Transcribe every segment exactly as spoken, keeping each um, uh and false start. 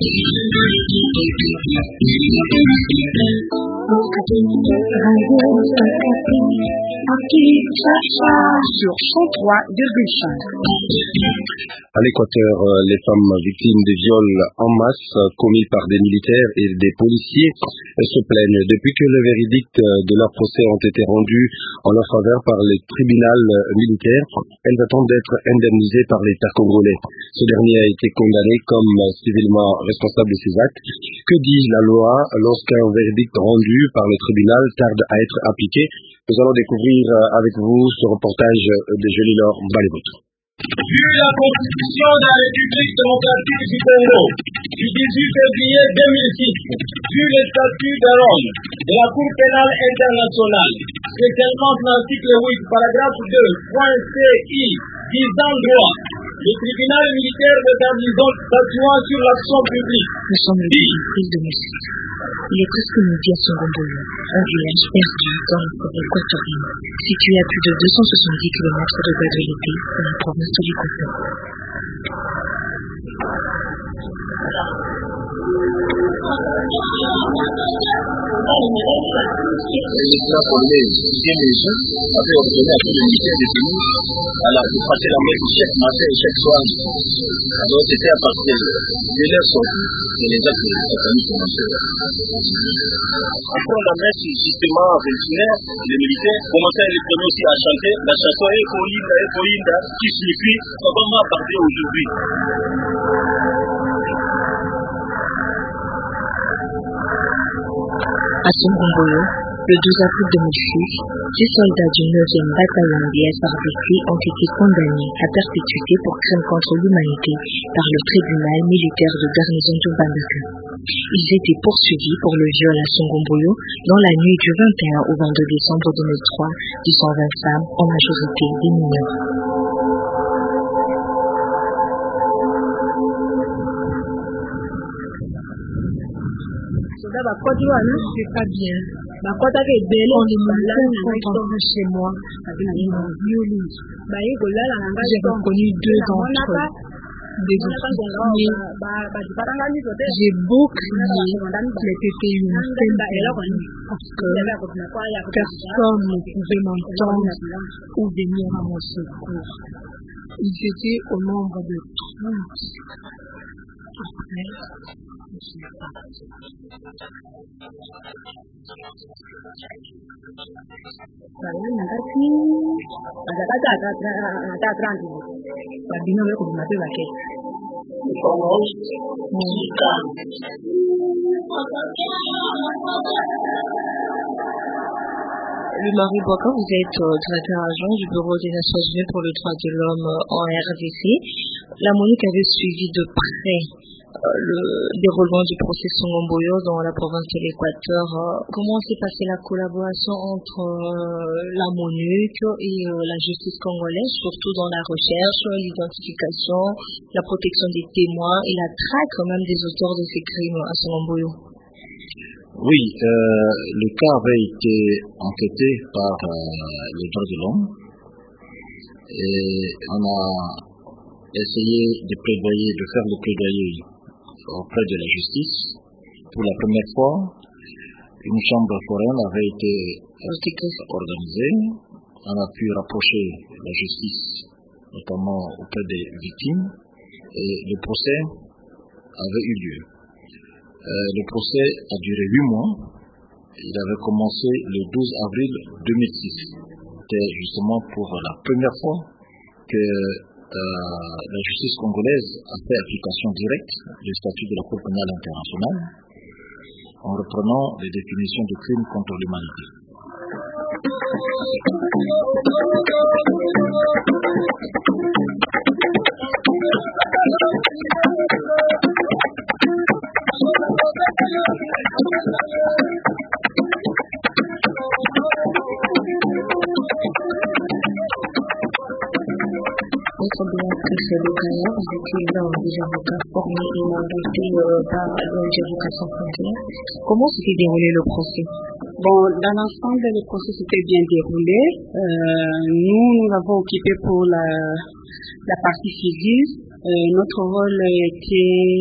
Sur cent trois virgule cinq. À l'Équateur, les femmes victimes de viols en masse commis par des militaires et des policiers se plaignent. Depuis que le verdict de leur procès ont été rendus en leur faveur par le tribunal militaire, elles attendent d'être indemnisées par l'État congolais. Ce dernier a été condamné comme civilement responsable de ces actes. Que dit la loi lorsqu'un verdict rendu par le tribunal tarde à être appliqué? Nous allons découvrir avec vous ce reportage de Jolie-Laure Mbalebout. Vu la Constitution de la République démocratique du Congo du dix-huit février deux mille six, vu les statuts de Rome de la Cour pénale internationale, spécialement l'article huit, paragraphe deux, point C I, disant droit, le tribunal militaire de garnison statuant sur l'action publique. Nous sommes le dix-huit de musique. Il est presque midi à Songombolo, un village perdu dans la forêt équatorienne, situé à plus de deux cent soixante-dix kilomètres de Guadeloupe, dans la province du Congo. L'État congolais bien déjà avait ordonné à tous les militaires de venir de passer la main chaque matin et chaque soir. Alors c'était à partir de leur sortie que les actes de satanique commençaient. Après on a mis justement à vingt-une heures, les militaires commençaient à retourner aussi à chanter la chanson Ekoinda, Ekoinda, qui signifie comment à partir aujourd'hui. À Songombolo, le douze avril deux mille six, six soldats du neuvième bataillon des S R D C ont été condamnés à perpétuité pour crimes contre l'humanité par le tribunal militaire de garnison de Bandaka. Ils étaient poursuivis pour le viol à Songombolo dans la nuit du vingt et un au vingt-deux décembre deux mille trois de cent vingt femmes, en majorité des mineurs. C'est pas bien. Quand les militaires sont entrés chez moi, ils m'ont violé. J'ai reconnu deux d'entre eux, des officiers. J'ai beau crier, les tétés unités parce que personne ne pouvait m'entendre ou venir à mon secours. Ils étaient au nombre de trente. Après, je suis parti. Le Marie Boaka, vous êtes euh, directeur adjoint du Bureau des Nations Unies pour le droit de l'homme euh, en R D C. La MONUC avait suivi de près euh, le déroulement du procès Songombolo dans la province de l'Équateur. Euh, comment s'est passée la collaboration entre euh, la MONUC et euh, la justice congolaise, surtout dans la recherche, l'identification, la protection des témoins et la traque même des auteurs de ces crimes à Songombolo? Oui, euh, le cas avait été enquêté par euh, les droits de l'homme et on a essayé de plaidoyer, de faire le plaidoyer auprès de la justice. Pour la première fois, une chambre foraine avait été organisée. On a pu rapprocher la justice, notamment auprès des victimes, et le procès avait eu lieu. Euh, le procès a duré huit mois. Il avait commencé le douze avril deux mille six. C'était justement pour la première fois que euh, la justice congolaise a fait application directe du statut de la Cour pénale internationale en reprenant les définitions de crimes contre l'humanité. Votre Béatrice Lukaya, vous étiez l'un des avocats formés et mandatés euh, par l'O N G Avocats sans frontières. Comment s'était déroulé le procès? Bon, dans l'ensemble, le procès s'était bien déroulé. Euh, nous, nous l'avons occupé pour la, la partie civile. Euh, notre rôle était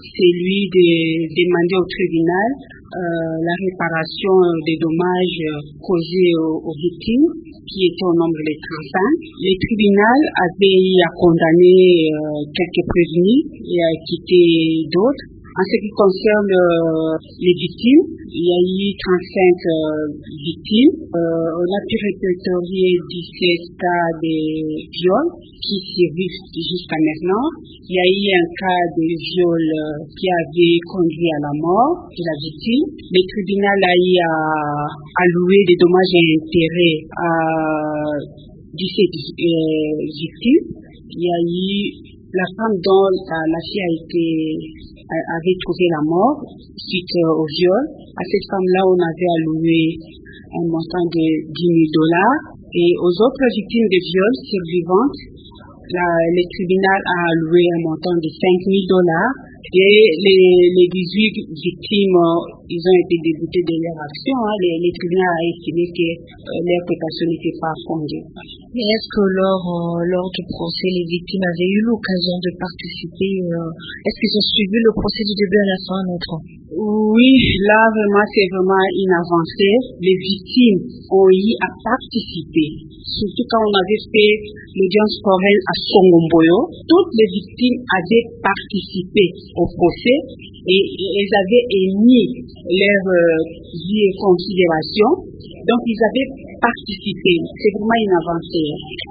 celui de demander au tribunal euh, la réparation des dommages causés aux, aux victimes, qui étaient au nombre de trente-cinq. Le tribunal avait eu à condamner euh, quelques prévenus et à acquitter d'autres. En ce qui concerne euh, les victimes, il y a eu trente-cinq euh, victimes. Euh, on a pu répertorier dix-sept cas de viol qui survivent jusqu'à maintenant. Il y a eu un cas de viol euh, qui avait conduit à la mort de la victime. Le tribunal a eu à allouer des dommages et intérêts à dix-sept euh, victimes. Il y a eu la femme dont la, la fille a été avait trouvé la mort suite euh, au viol. À cette femme-là, on avait alloué un montant de dix mille dollars. Et aux autres victimes de viol survivantes, la, le tribunal a alloué un montant de cinq mille dollars. Et les, les dix-huit victimes, euh, ils ont été déboutés de leur action. Hein. Le, le tribunal a estimé que euh, leur pécation n'était pas fondée. Et est-ce que lors, euh, lors du procès, les victimes avaient eu l'occasion de participer euh, Est-ce qu'ils ont suivi le procès du début à la fin, notre? Oui, là vraiment c'est vraiment une avancée. Les victimes ont eu à participer. Surtout quand on avait fait l'audience foraine à Songomboyo, toutes les victimes avaient participé au procès et, et elles avaient émis leurs euh, vues et considérations. Donc ils avaient participé. C'est vraiment une avancée.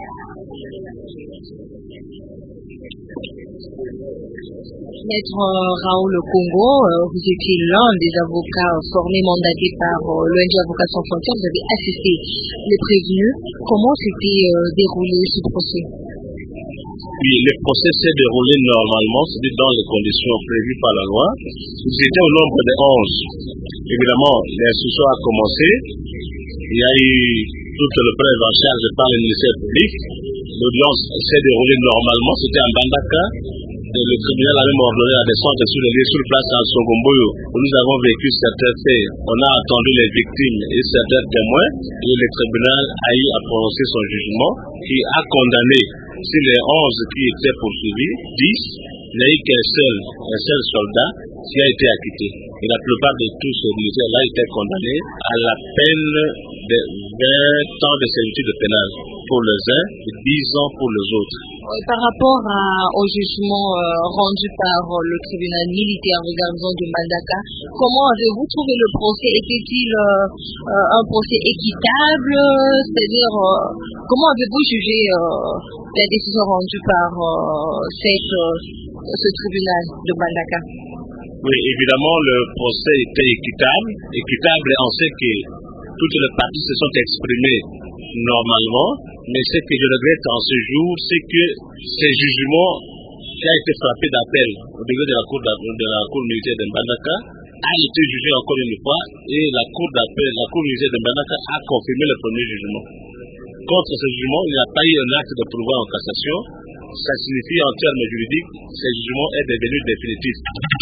Maître Raoul Congo, vous étiez l'un des avocats formés, mandatés par l'O N G Avocats Sans Frontières. Vous avez assisté les prévenus. Comment s'était euh, déroulé ce procès? Oui, le procès s'est déroulé normalement, c'est-à-dire dans les conditions prévues par la loi. Ils étaient au nombre de onze. Évidemment, l'instruction a commencé. Il y a eu toute le preuve en charge par le ministère public. L'audience s'est déroulée normalement, c'était à Mbandaka. Le tribunal a même ordonné la descente sur le lieu sur place à Songomboyo, où nous avons vécu certains faits. On a attendu les victimes et certains témoins, et le tribunal a eu à prononcer son jugement, qui a condamné, sur les onze qui étaient poursuivis, dix, il n'y a eu qu'un seul, un seul soldat qui a été acquitté. Et la plupart de tous ces militaires-là étaient condamnés à la peine de vingt ans de servitude pénale pour les uns et dix ans pour les autres. Par rapport à, au jugement euh, rendu par euh, le tribunal militaire regardant de Mbandaka, comment avez-vous trouvé le procès? Était-il euh, euh, un procès équitable? C'est-à-dire, euh, comment avez-vous jugé euh, la décision rendue par euh, cette, euh, ce tribunal de Mbandaka? Oui, évidemment, le procès était équitable. Équitable, on sait que toutes les parties se sont exprimées normalement, mais ce que je regrette en ce jour, c'est que ce jugement qui a été frappé d'appel au niveau de la cour, de la cour militaire de Mbandaka a été jugé encore une fois et la cour d'appel, la cour militaire de Mbandaka a confirmé le premier jugement. Contre ce jugement, il n'y a pas eu un acte de pourvoi en cassation. Ça signifie en termes juridiques, ce jugement est devenu définitif.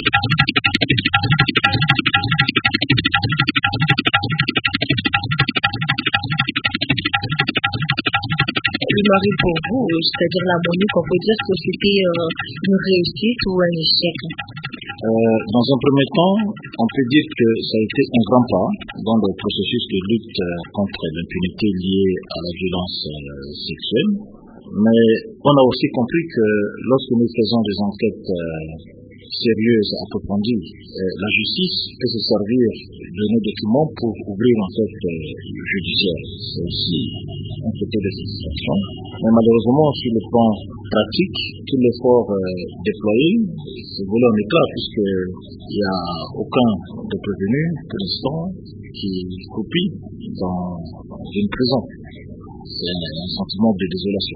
Le mari pour vous, c'est-à-dire la Monique, on peut dire que c'était euh, une réussite ou un échec? Euh, dans un premier temps, on peut dire que ça a été un grand pas dans le processus de lutte contre l'impunité liée à la violence euh, sexuelle. Mais on a aussi compris que lorsque nous faisons des enquêtes euh, sérieuses, approfondies, euh, la justice peut se servir de nos documents pour ouvrir en fait euh, le judiciaire. C'est aussi un côté de satisfaction. Mais malheureusement, sur le plan pratique, tout l'effort euh, déployé, c'est volé en éclat puisqu'il n'y a aucun de prévenu pour l'instant qui copie dans une prison. C'est un, un sentiment de désolation.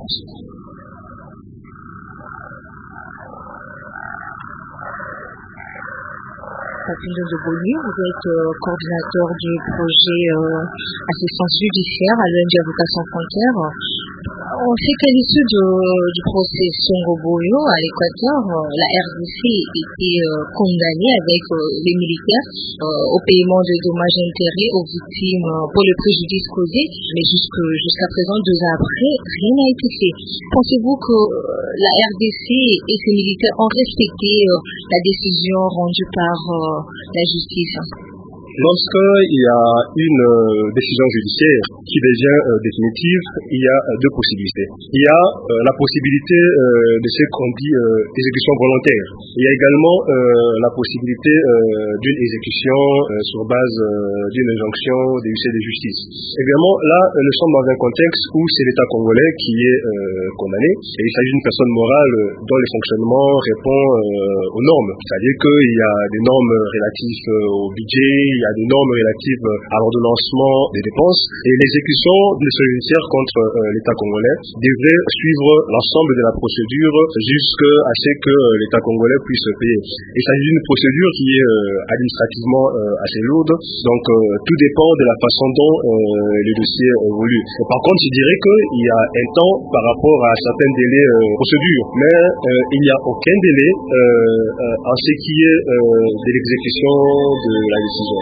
Papillon de Boni, vous êtes euh, coordinateur du projet euh, assistance judiciaire à l'O N G Avocats Sans Frontières. On sait qu'à l'issue de, du procès Songo-Mboyo à l'Équateur, euh, la R D C était euh, condamnée avec euh, les militaires euh, au paiement de dommages et intérêts aux victimes euh, pour le préjudice causé, mais jusque, jusqu'à présent, deux ans après, rien n'a été fait. Pensez-vous que euh, la R D C et ses militaires ont respecté euh, la décision rendue par euh, la justice? Lorsqu'il y a une euh, décision judiciaire qui devient euh, définitive, il y a euh, deux possibilités. Il y a euh, la possibilité euh, de ce qu'on dit euh, exécution volontaire. Il y a également euh, la possibilité euh, d'une exécution euh, sur base euh, d'une injonction des huissiers de justice. Évidemment, là, nous sommes dans un contexte où c'est l'État congolais qui est euh, condamné et il s'agit d'une personne morale dont le fonctionnement répond euh, aux normes. C'est-à-dire qu'il y a des normes relatives euh, au budget, il y a des normes relatives à l'ordonnancement des dépenses et l'exécution d'une décision judiciaire contre euh, l'État congolais devrait suivre l'ensemble de la procédure jusqu'à ce que euh, l'État congolais puisse payer. Il s'agit d'une procédure qui est euh, administrativement euh, assez lourde, donc euh, tout dépend de la façon dont euh, le dossier évolue. Par contre, je dirais qu'il y a un temps par rapport à certains délais euh, procédures, mais euh, il n'y a aucun délai euh, euh, en ce qui est euh, de l'exécution de la décision.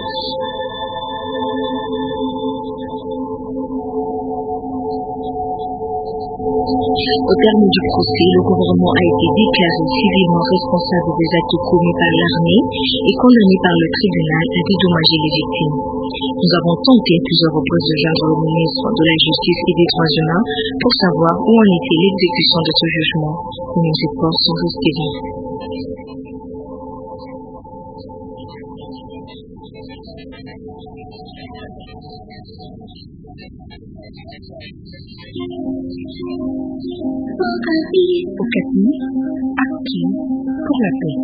Au terme du procès, le gouvernement a été déclaré civilement responsable des actes commis par l'armée et condamné par le tribunal à dédommager les victimes. Nous avons tenté à plusieurs reprises de joindre le ministre de la Justice et des Droits humains pour savoir où en était l'exécution de ce jugement. Nos efforts sont restés vains. Ocati, acquis pour la paix.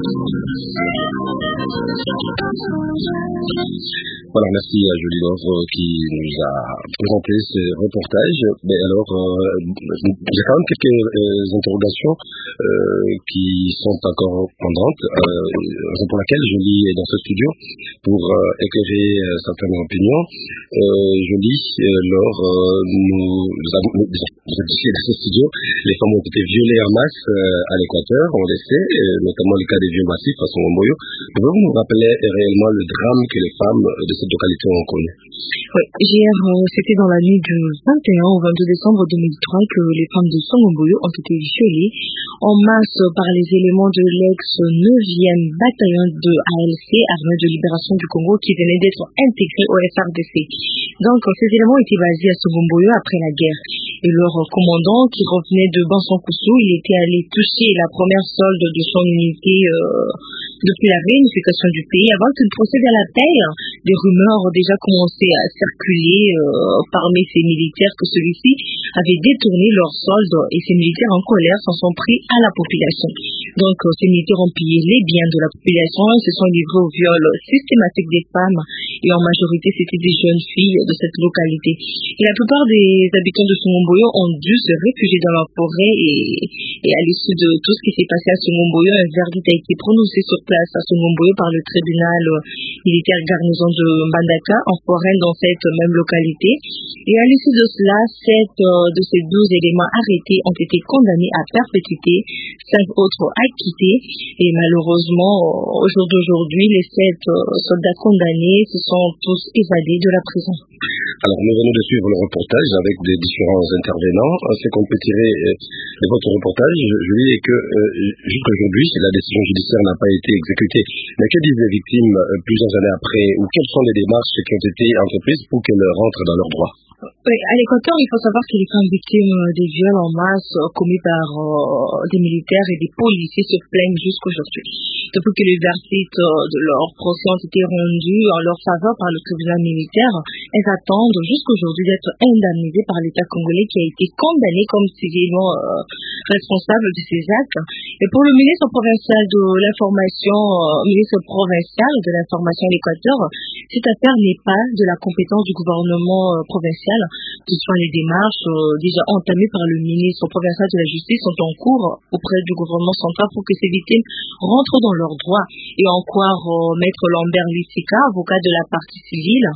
Voilà, merci à Julie Laure qui nous a présenté ce reportage. Mais alors, euh, j'ai quand même quelques euh, interrogations euh, qui sont encore pendantes, euh, raison pour laquelle Julie est dans ce studio pour euh, éclairer euh, certaines opinions. Euh, Julie, euh, Laure, euh, nous, nous avons, nous, vous êtes ici dans ce studio, les femmes ont été violées en masse euh, à l'Équateur, on le sait, euh, notamment le cas des viols massifs à Songo-Mboyo. Pouvez-vous nous rappeler réellement le drame que les femmes de cette localité ont connu? Oui, hier, euh, c'était dans la nuit du vingt et un au vingt-deux décembre deux mille trois que les femmes de Songo-Mboyo ont été violées en masse par les éléments de l'ex-neuvième bataillon de A L C, Armée de Libération du Congo, qui venait d'être intégré au F R D C. Donc, ces éléments étaient basés à Songo-Mboyo après la guerre. Et leur commandant, qui revenait de Bansan-Koussou, il était allé toucher la première solde de son unité euh, depuis la réunification du pays. Avant qu'il procède à la paix, des rumeurs ont déjà commencé à circuler euh, parmi ces militaires que celui-ci avait détourné leur solde et ces militaires en colère s'en sont pris à la population. Donc, euh, ces militaires ont pillé les biens de la population et se sont livrés au viol systématique des femmes et en majorité c'était des jeunes filles de cette localité. Et la plupart des habitants de Songo-Mboyo ont dû se réfugier dans leur forêt et, et à l'issue de tout ce qui s'est passé à Songo-Mboyo, un verdict a été prononcé sur place à Songo-Mboyo par le tribunal militaire garnison de Mbandaka en forêt dans cette même localité. Et à l'issue de cela, sept euh, de ces douze éléments arrêtés ont été condamnés à perpétuité, cinq autres acquittés. Et malheureusement, au jour d'aujourd'hui, les sept euh, soldats condamnés se sont tous évadés de la prison. Alors, nous venons de suivre le reportage avec des différents intervenants. Ce qu'on peut tirer de votre reportage, Julie, est que euh, jusqu'à aujourd'hui, la décision judiciaire n'a pas été exécutée. Mais que disent les victimes euh, plusieurs années après, ou quelles sont les démarches qui ont été entreprises pour qu'elles rentrent dans leurs droits? Oui, à l'Équateur, il faut savoir que les femmes victimes des viols en masse euh, commis par euh, des militaires et des policiers se plaignent jusqu'aujourd'hui. Depuis que les verdicts euh, de leur procès ont été rendus en leur faveur par le tribunal militaire, elles attendent jusqu'aujourd'hui d'être indemnisées par l'État congolais qui a été condamné comme civilement euh, responsable de ces actes. Et pour le ministre provincial de l'information, euh, ministre provincial de l'information à l'Équateur, cette affaire n'est pas de la compétence du gouvernement euh, provincial. Toutefois, les démarches euh, déjà entamées par le ministre provincial de la Justice sont en cours auprès du gouvernement central pour que ces victimes rentrent dans leurs droits. Et encore, euh, Maître Lambert Lissika, avocat de la partie civile,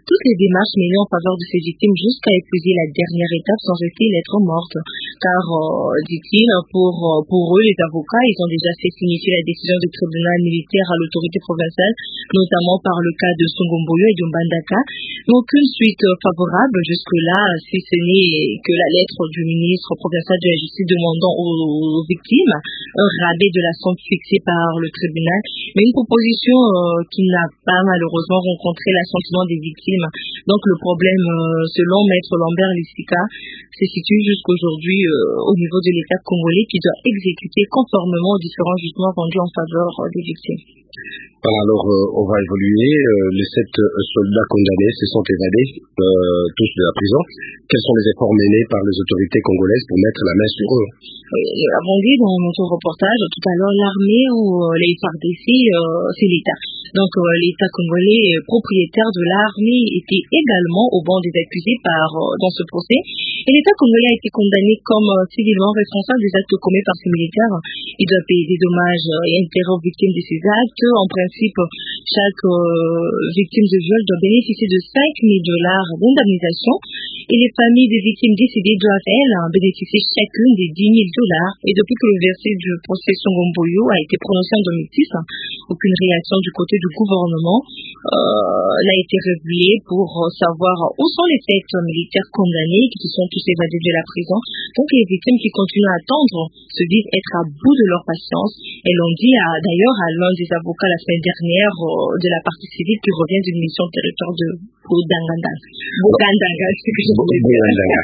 toutes les démarches menées en faveur de ces victimes jusqu'à épuiser la dernière étape sans rester lettre morte. Car, euh, dit-il, pour, pour eux, les avocats, ils ont déjà fait signifier la décision du tribunal militaire à l'autorité provinciale, notamment par le cas de Songomboyo et de Mbandaka, mais aucune suite favorable jusque-là, si ce n'est que la lettre du ministre provincial de la Justice demandant aux, aux victimes un rabais de la somme fixée par le tribunal, mais une proposition euh, qui n'a pas malheureusement rencontré l'assentiment des victimes. Donc le problème, euh, selon Maître Lambert Lissika, se situe jusqu'aujourd'hui euh, au niveau de l'État congolais qui doit exécuter conformément aux différents jugements rendus en faveur euh, des victimes. Voilà, alors euh, on va évoluer. Euh, les sept euh, soldats condamnés se sont évadés, euh, tous de la prison. Quels sont les efforts menés par les autorités congolaises pour mettre la main sur eux? Nous l'avons dit dans notre reportage tout à l'heure, l'armée ou les F A R D C, euh, c'est l'État. Donc euh, l'État congolais propriétaire de l'armée était également au banc des accusés par, euh, dans ce procès. Et l'État congolais a été condamné comme euh, civilement responsable des actes commis par ces militaires. Il doit payer des dommages et intérêts aux victimes de ces actes. En principe, chaque euh, victime de viol doit bénéficier de cinq mille dollars d'indemnisation. Et les familles des victimes décédées doivent, elles, bénéficier chacune des dix mille dollars. Et depuis que le verset du procès Songomboyo a été prononcé en deux mille six, aucune réaction du côté du gouvernement euh, n'a été révélée pour savoir où sont les sept militaires condamnés qui se sont tous évadés de la prison. Donc les victimes qui continuent à attendre se disent être à bout de leur patience. Et l'ont dit à, d'ailleurs à l'un des avocats la semaine dernière euh, de la partie civile qui revient d'une mission territoire de Boudanganda. Boudanganda, c'est ce que je voulais dire.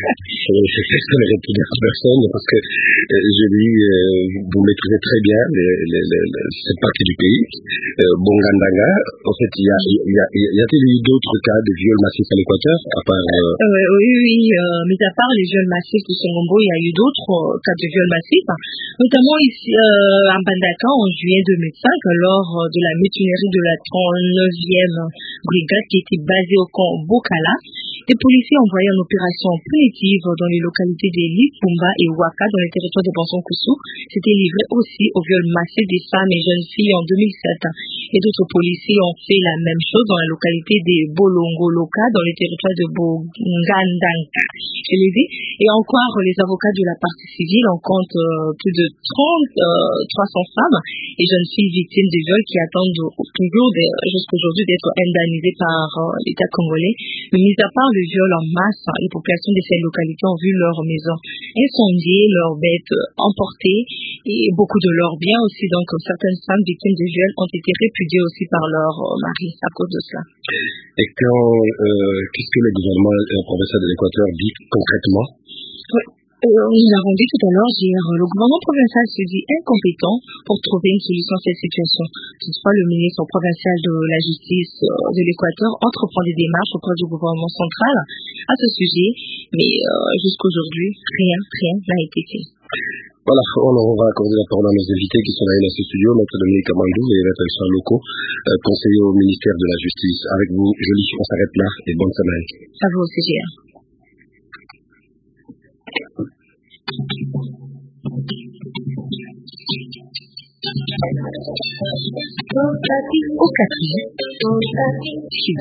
C'est ce que les plusieurs personnes, parce que euh, je dis, euh, vous maîtrisez très bien les, les, les, les, cette partie du pays. Euh, Bongandanga, en fait, il y a, il y a, il y a-t-il eu d'autres cas de viols massifs à l'Équateur, à part... Euh... Euh, oui, oui, euh, mais à part les viols massifs de Songombo, il y a eu d'autres euh, cas de viols massifs, notamment ici euh, à Mbandaka en juillet deux mille cinq, lors euh, de la mutinerie de la trente-neuvième brigade qui était basée au camp Bokala. Les policiers envoyés en opération punitive dans les localités de Lipumba et Waka dans les territoires de Banson-Koussou s'étaient livrés aussi au viol massif des femmes et jeunes filles en deux mille sept. Et d'autres policiers ont fait la même chose dans la localité de Bolongo-Loka dans les territoires de Bongandanka. Je l'ai dit. Et encore, les avocats de la partie civile en comptent euh, plus de trente, euh, trois cents femmes et jeunes filles victimes de viols qui attendent toujours jusqu'aujourd'hui d'être indemnisées par euh, l'État congolais. Mais mis à part le viol en masse, les populations de ces localités ont vu leurs maisons incendiées, leurs bêtes emportées et beaucoup de leurs biens aussi. Donc certaines femmes victimes de viol ont été répudiées aussi par leur euh, mari à cause de cela. Et quand, euh, qu'est-ce que le gouvernement euh, provincial de l'Équateur dit concrètement? Oui. Euh, nous l'avons dit tout à l'heure, hier, le gouvernement provincial se dit incompétent pour trouver une solution à cette situation. Toutefois, le ministre provincial de la Justice euh, de l'Équateur entreprend des démarches auprès du gouvernement central à ce sujet, mais euh, jusqu'aujourd'hui, rien, rien n'a été fait. Voilà, on va accorder la parole à nos invités qui sont là dans ce studio, Maître Dominique Amandou et Maître Alexandre Loko, euh, conseiller au ministère de la Justice. Avec vous, Jolie, on s'arrête là et bonne semaine. À vous aussi, G R. Au quatrième, chez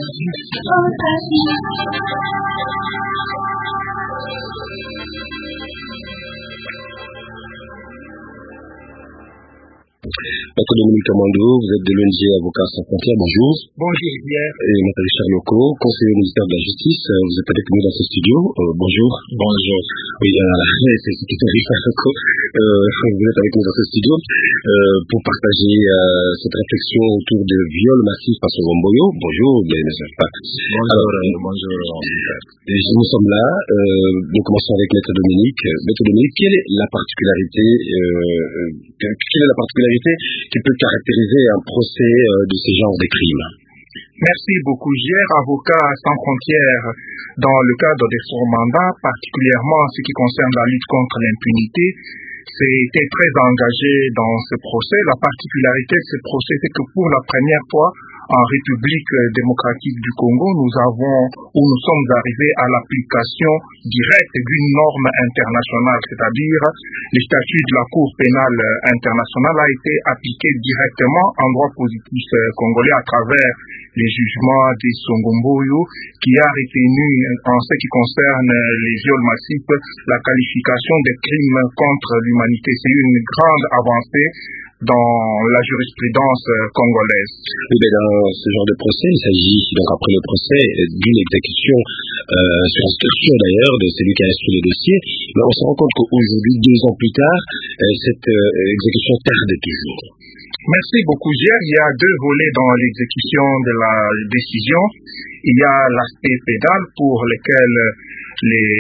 Maître Dominique Amandou, vous êtes de l'O N G Avocats sans frontières, bonjour. Bonjour, Pierre. Et Maître Richard Loko, conseiller au ministère de la Justice, vous êtes avec nous dans ce studio, euh, bonjour. Bonjour. Oui, euh, c'est ce qui est Richard Loko, euh, vous êtes avec nous dans ce studio euh, pour partager euh, cette réflexion autour de viols massifs par Songomboyo. Bonjour, bien n'est-ce pas? Bonjour, Alors, euh, bonjour. Et nous sommes là, euh, nous commençons avec Maître Dominique. Maître Dominique, quelle est la particularité, euh, quelle est la particularité qui peut caractériser un procès euh, de ce genre de crimes? Merci beaucoup, J R, avocat sans frontières dans le cadre de son mandat, particulièrement en ce qui concerne la lutte contre l'impunité. C'était très engagé dans ce procès. La particularité de ce procès, c'est que pour la première fois, en République démocratique du Congo, nous avons, où nous sommes arrivés à l'application directe d'une norme internationale, c'est-à-dire le statut de la Cour pénale internationale a été appliqué directement en droit positif congolais à travers les jugements des Songomboyo, qui a retenu, en ce qui concerne les viols massifs, la qualification des crimes contre l'humanité. C'est une grande avancée dans la jurisprudence congolaise. Oui, mais dans ce genre de procès, il s'agit, donc après le procès, d'une exécution euh, sur instruction d'ailleurs de celui qui a instruit le dossier, mais on se rend compte qu'aujourd'hui, deux ans plus tard, euh, cette euh, exécution tarde toujours. Merci beaucoup, Gérard. Il y a deux volets dans l'exécution de la décision. Il y a l'aspect pénal pour lequel les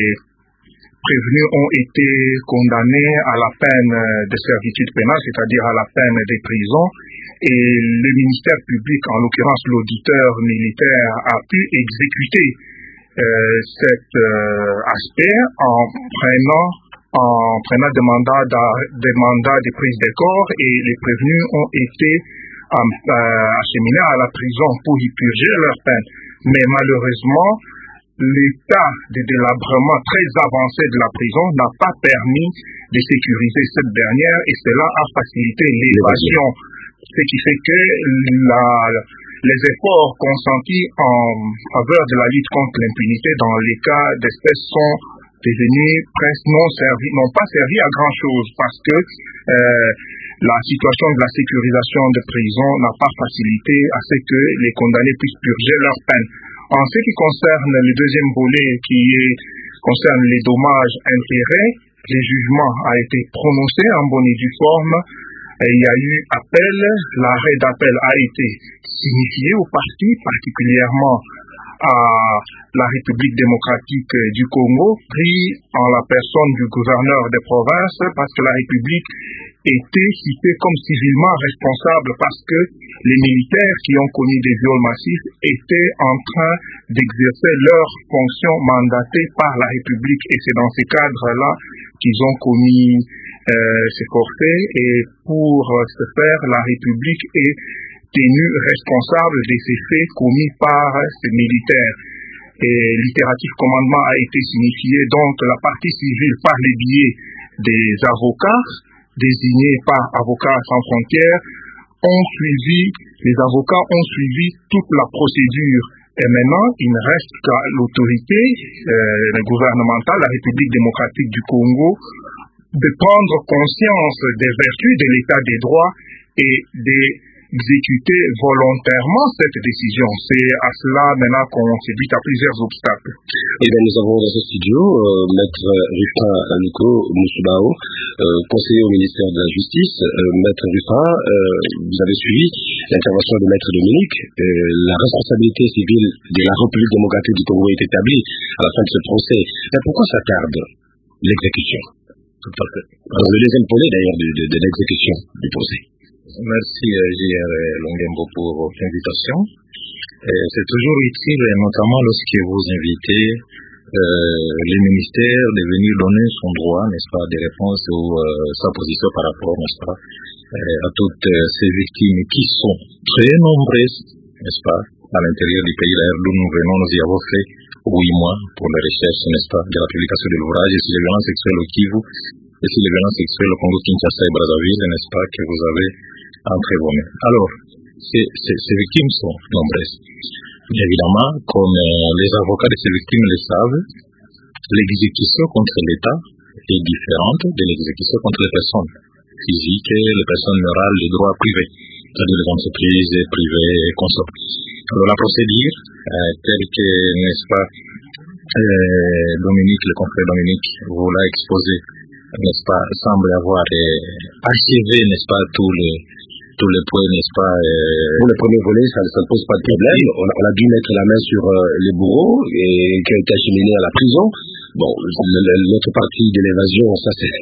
prévenus ont été condamnés à la peine de servitude pénale, c'est-à-dire à la peine de prison, et le ministère public, en l'occurrence l'auditeur militaire, a pu exécuter euh, cet euh, aspect en prenant en prenant des mandats, des mandats de prise de corps, et les prévenus ont été euh, acheminés à la prison pour y purger leur peine. Mais malheureusement, l'état de délabrement très avancé de la prison n'a pas permis de sécuriser cette dernière, et cela a facilité l'évasion. Ce qui fait que la, les efforts consentis en faveur de la lutte contre l'impunité dans les cas d'espèces sont devenus presque non servis, n'ont pas servi à grand chose, parce que euh, la situation de la sécurisation de prison n'a pas facilité à ce que les condamnés puissent purger leur peine. En ce qui concerne le deuxième volet, qui est, concerne les dommages intérêts, le jugement a été prononcé en bonne et due forme. Et il y a eu appel, l'arrêt d'appel a été signifié aux parties, particulièrement à la République démocratique du Congo, pris en la personne du gouverneur des provinces, parce que la République était citée comme civilement responsable, parce que les militaires qui ont commis des viols massifs étaient en train d'exercer leurs fonctions mandatées par la République, et c'est dans ces cadres-là qu'ils ont commis euh, ces forfaits, et pour ce faire, la République est tenu responsable de ces faits commis par ces militaires. Et l'itératif commandement a été signifié, donc la partie civile par le biais des avocats désignés par Avocats sans frontières ont suivi, les avocats ont suivi toute la procédure. Et maintenant, il ne reste qu'à l'autorité euh, gouvernementale, la République démocratique du Congo, de prendre conscience des vertus de l'état des droits et des exécuter volontairement cette décision. C'est à cela maintenant qu'on se bute à plusieurs obstacles. Et bien, nous avons dans ce studio euh, Maître Rufin Anuko Moussoubao, euh, conseiller au ministère de la Justice. Euh, Maître Rufin, euh, vous avez suivi l'intervention de Maître Dominique. Euh, la responsabilité civile de la République démocratique du Congo est établie à la fin de ce procès. Mais pourquoi ça tarde l'exécution? Alors, le deuxième volet d'ailleurs de, de, de l'exécution du procès. Merci J R Longembo pour votre invitation. Et c'est toujours utile, notamment lorsque vous invitez euh, les ministères de venir donner son droit, n'est-ce pas, des réponses ou euh, sa position par rapport, n'est-ce pas, euh, à toutes euh, ces victimes qui sont très nombreuses, n'est-ce pas, à l'intérieur du pays. D'ailleurs, d'où nous venons, nous y avons fait huit mois pour la recherche, n'est-ce pas, de la publication de l'ouvrage sur les violences sexuelles au Kivu et sur les violences sexuelles au Congo, Kinshasa et Brazzaville, n'est-ce pas, que vous avez entre vos mains. Alors, ces, ces, ces victimes sont nombreuses. Évidemment, comme euh, les avocats de ces victimes le savent, l'exécution contre l'État est différente de l'exécution contre les personnes physiques et les personnes morales de droit privé, c'est-à-dire les entreprises privées et consorts. Alors, la procédure, euh, telle que, n'est-ce pas, euh, Dominique, le confrère Dominique, vous l'a exposé, n'est-ce pas, semble avoir euh, achevé, n'est-ce pas, tous les tous les points, n'est-ce pas. Euh... Pour le premier volet, ça ne pose pas de problème. On a, on a dû mettre la main sur euh, les bourreaux et qui ont été acheminés à la prison. Bon, l'autre partie de l'évasion, ça c'est,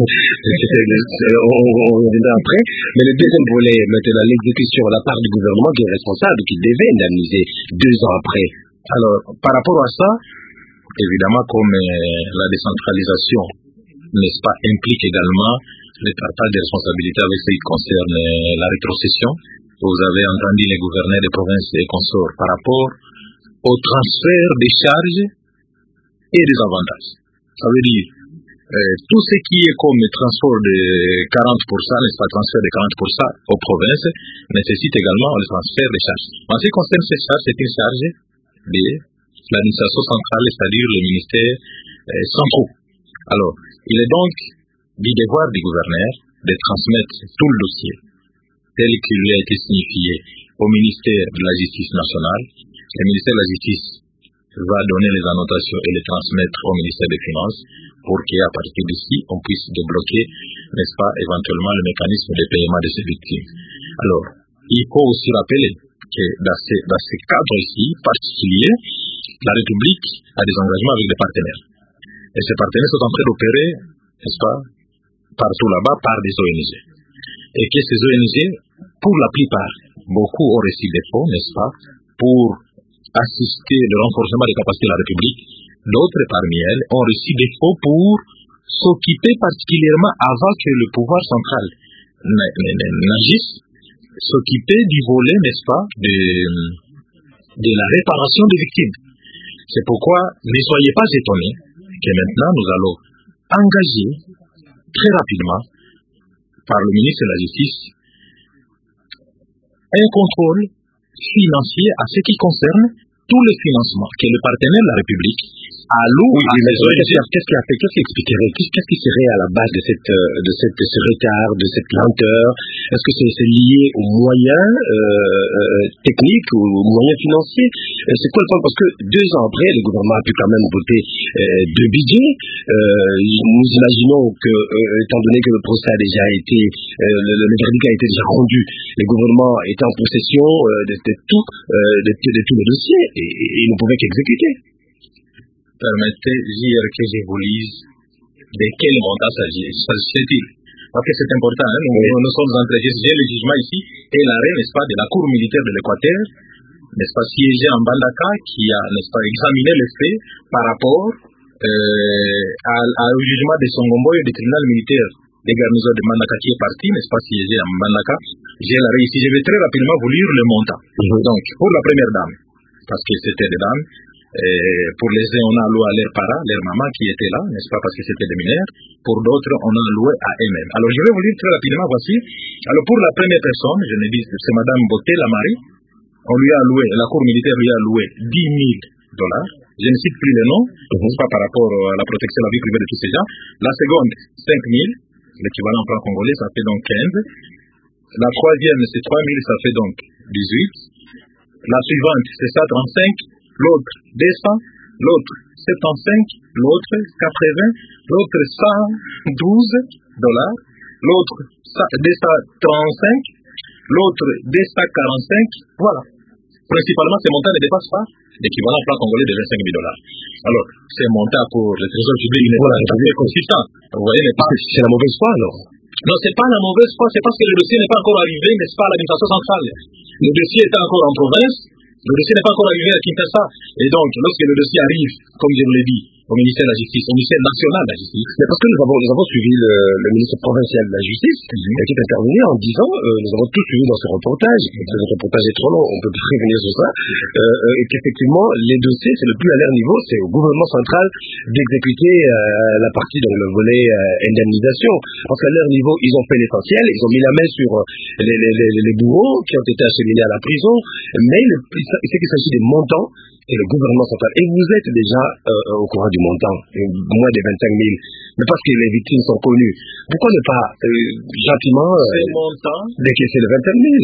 on, on reviendra après. Mais le deuxième volet, maintenant l'exécution de la part du gouvernement qui est responsable, qui devait indemniser deux ans après. Alors, par rapport à ça, évidemment, comme euh, la décentralisation, n'est-ce pas, implique également le partage des responsabilités avec ce qui concerne la rétrocession. vous avez entendu les gouverneurs des provinces et consorts par rapport au transfert des charges et des avantages. Ça veut dire euh, tout ce qui est comme le transport de quarante pour cent, n'est-ce pas, transfert de quarante pour cent aux provinces, nécessite également le transfert des charges. En ce qui concerne ces charges, c'est une charge de l'administration centrale, c'est-à-dire le ministère euh, centraux. Alors, il est donc du devoir du gouverneur de transmettre tout le dossier tel qu'il lui a été signifié au ministère de la Justice nationale. Le ministère de la Justice va donner les annotations et les transmettre au ministère des Finances pour qu'à partir d'ici, on puisse débloquer, n'est-ce pas, éventuellement le mécanisme de paiement de ces victimes. Alors, il faut aussi rappeler que dans ce, dans ce cadre ici particulier, la République a des engagements avec des partenaires. Et ces partenaires sont en train d'opérer, n'est-ce pas, partout là-bas par des O N G. Et que ces O N G, pour la plupart, beaucoup ont reçu des fonds, n'est-ce pas, pour assister le renforcement des capacités de la République. D'autres parmi elles ont reçu des fonds pour s'occuper particulièrement, avant que le pouvoir central n'agisse, s'occuper du volet, n'est-ce pas, de, de la réparation des victimes. C'est pourquoi ne soyez pas étonnés que maintenant nous allons engager très rapidement par le ministre de la Justice un contrôle financier à ce qui concerne tous les financements que le partenaire de la République alloue oui, à ces O N G. Qu'est-ce qui a fait, qu'est-ce qui expliquerait, qu'est-ce qui serait à la base de cette, de cette, de ce retard, de cette lenteur? Est-ce que c'est, c'est lié aux moyens euh, euh, techniques ou aux moyens financiers? C'est quoi le point? Parce que deux ans après, le gouvernement a pu quand même voter euh, deux budgets. Euh, nous imaginons que, euh, étant donné que le procès a déjà été, euh, le, le verdict a été déjà rendu, le gouvernement était en possession euh, de, de tout, euh, de, de, de tout le dossier et, et il ne pouvait qu'exécuter. Permettez, J R, que je vous lise de quel montant s'agit-il. Parce que c'est important, hein? nous, oui. nous sommes en train de juger le jugement ici et l'arrêt, n'est-ce pas, de la Cour militaire de l'Équateur, n'est-ce pas, siégé en Mbandaka, qui a, n'est-ce pas, examiné les faits par rapport euh, à, à, au jugement de Songomboyo du tribunal militaire des garnisons de Mbandaka qui est parti, n'est-ce pas, siégé en Mbandaka. J'ai l'arrêt ici. Je vais très rapidement vous lire le montant. Mm-hmm. Donc, pour la première dame, parce que c'était des dames, Euh, pour les uns, on a alloué à leurs parents, leur maman qui était là, n'est-ce pas, parce que c'était des mineurs. Pour d'autres, on a alloué à eux-mêmes. Alors, je vais vous lire très rapidement, voici. Alors, pour la première personne, je me dis, c'est Madame Boté, la Marie, on lui a alloué, la Cour militaire lui a alloué dix mille dollars. Je ne cite plus les noms, n'est-ce pas, par rapport à la protection de la vie privée de tous ces gens. La seconde, cinq mille, l'équivalent en franc congolais, ça fait donc quinze. La troisième, c'est trois mille, ça fait donc dix-huit. La suivante, c'est ça, trente-cinq. L'autre deux cents, l'autre soixante-quinze, l'autre quatre-vingts, l'autre cent douze dollars, l'autre deux cent trente-cinq, l'autre deux cent quarante-cinq, voilà. Principalement, ces montants ne dépassent pas l'équivalent plan congolais de vingt-cinq mille dollars. Alors, ces montants pour le trésor public n'est pas tout à fait consistant. Vous voyez, n'est pas... C'est la mauvaise foi, alors? Non, c'est pas la mauvaise foi, c'est parce que le dossier n'est pas encore arrivé, n'est-ce pas, à l'administration centrale. Le dossier est encore en province. Le dossier n'est pas encore arrivé à Kinshasa. Et donc, lorsque le dossier arrive, comme je vous l'ai dit, au ministère de la Justice, au ministère national de la Justice. Mais parce que nous avons, nous avons suivi le, le ministre provincial de la Justice, mm-hmm. qui est intervenu en disant, euh, nous avons tout suivi dans ce reportage, mm-hmm. ce reportage est trop long, on peut plus revenir sur ça, euh, et qu'effectivement, les dossiers, c'est le plus alerte niveau, c'est au gouvernement central d'exécuter euh, la partie, donc le volet euh, indemnisation. Parce qu'à leur niveau, ils ont fait l'essentiel, ils ont mis la main sur les, les, les, les bourreaux qui ont été acheminés à la prison, mais le, c'est qu'il s'agit des montants et le gouvernement central. Et vous êtes déjà euh, au courant du montant, moins de vingt-cinq mille, mais parce que les victimes sont connues. Pourquoi ne pas euh, gentiment euh, ces montants décaisser les vingt-cinq mille?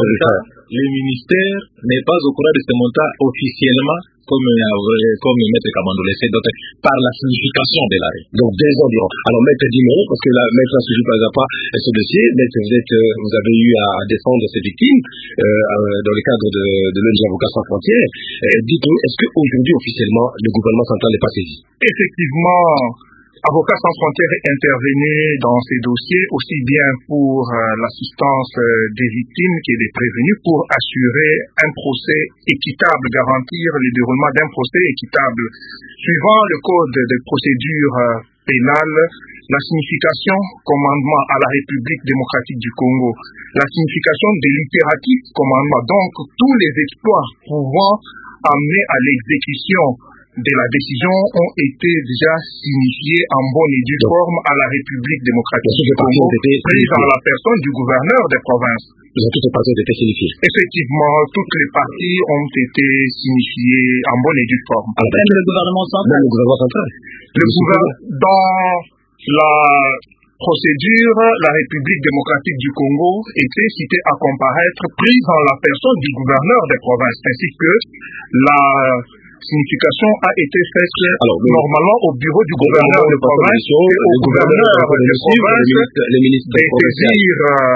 Le ministère n'est pas au courant de ces montants officiellement, comme, euh, comme Maître Kamando l'essaie d'autres, par la signification de l'arrêt. Donc deux ans diront. Alors Maître Dimon, parce que la Maître n'a suivi pas à pas ce dossier, Maître, vous, êtes, euh, vous avez eu à défendre ces victimes euh, dans le cadre de, de l'O N G Avocats sans frontières. Euh, dites-nous, est-ce qu'aujourd'hui officiellement le gouvernement central n'est pas saisi? Effectivement, Avocats sans frontières est intervenu dans ces dossiers aussi bien pour euh, l'assistance euh, des victimes que des prévenus pour assurer un procès équitable, garantir le déroulement d'un procès équitable. Suivant le code de procédure euh, pénale, la signification commandement à la République démocratique du Congo, la signification de l'impératif commandement, donc tous les exploits pouvant amener à l'exécution de la décision ont été déjà signifiés en bonne et due forme à la République démocratique du Congo, prise en la personne du gouverneur des provinces. Toutes les parties ont été signifiées. Effectivement, toutes les parties ont été signifiées en bonne et due forme. Alors, même le gouvernement central. Même le gouvernement central. Le gouvernement, dans la procédure, la République démocratique du Congo était citée à comparaître, prise en la personne du gouverneur des provinces, ainsi que la signification a été faite alors, normalement au bureau du gouverneur de province et au gouverneur de province de saisir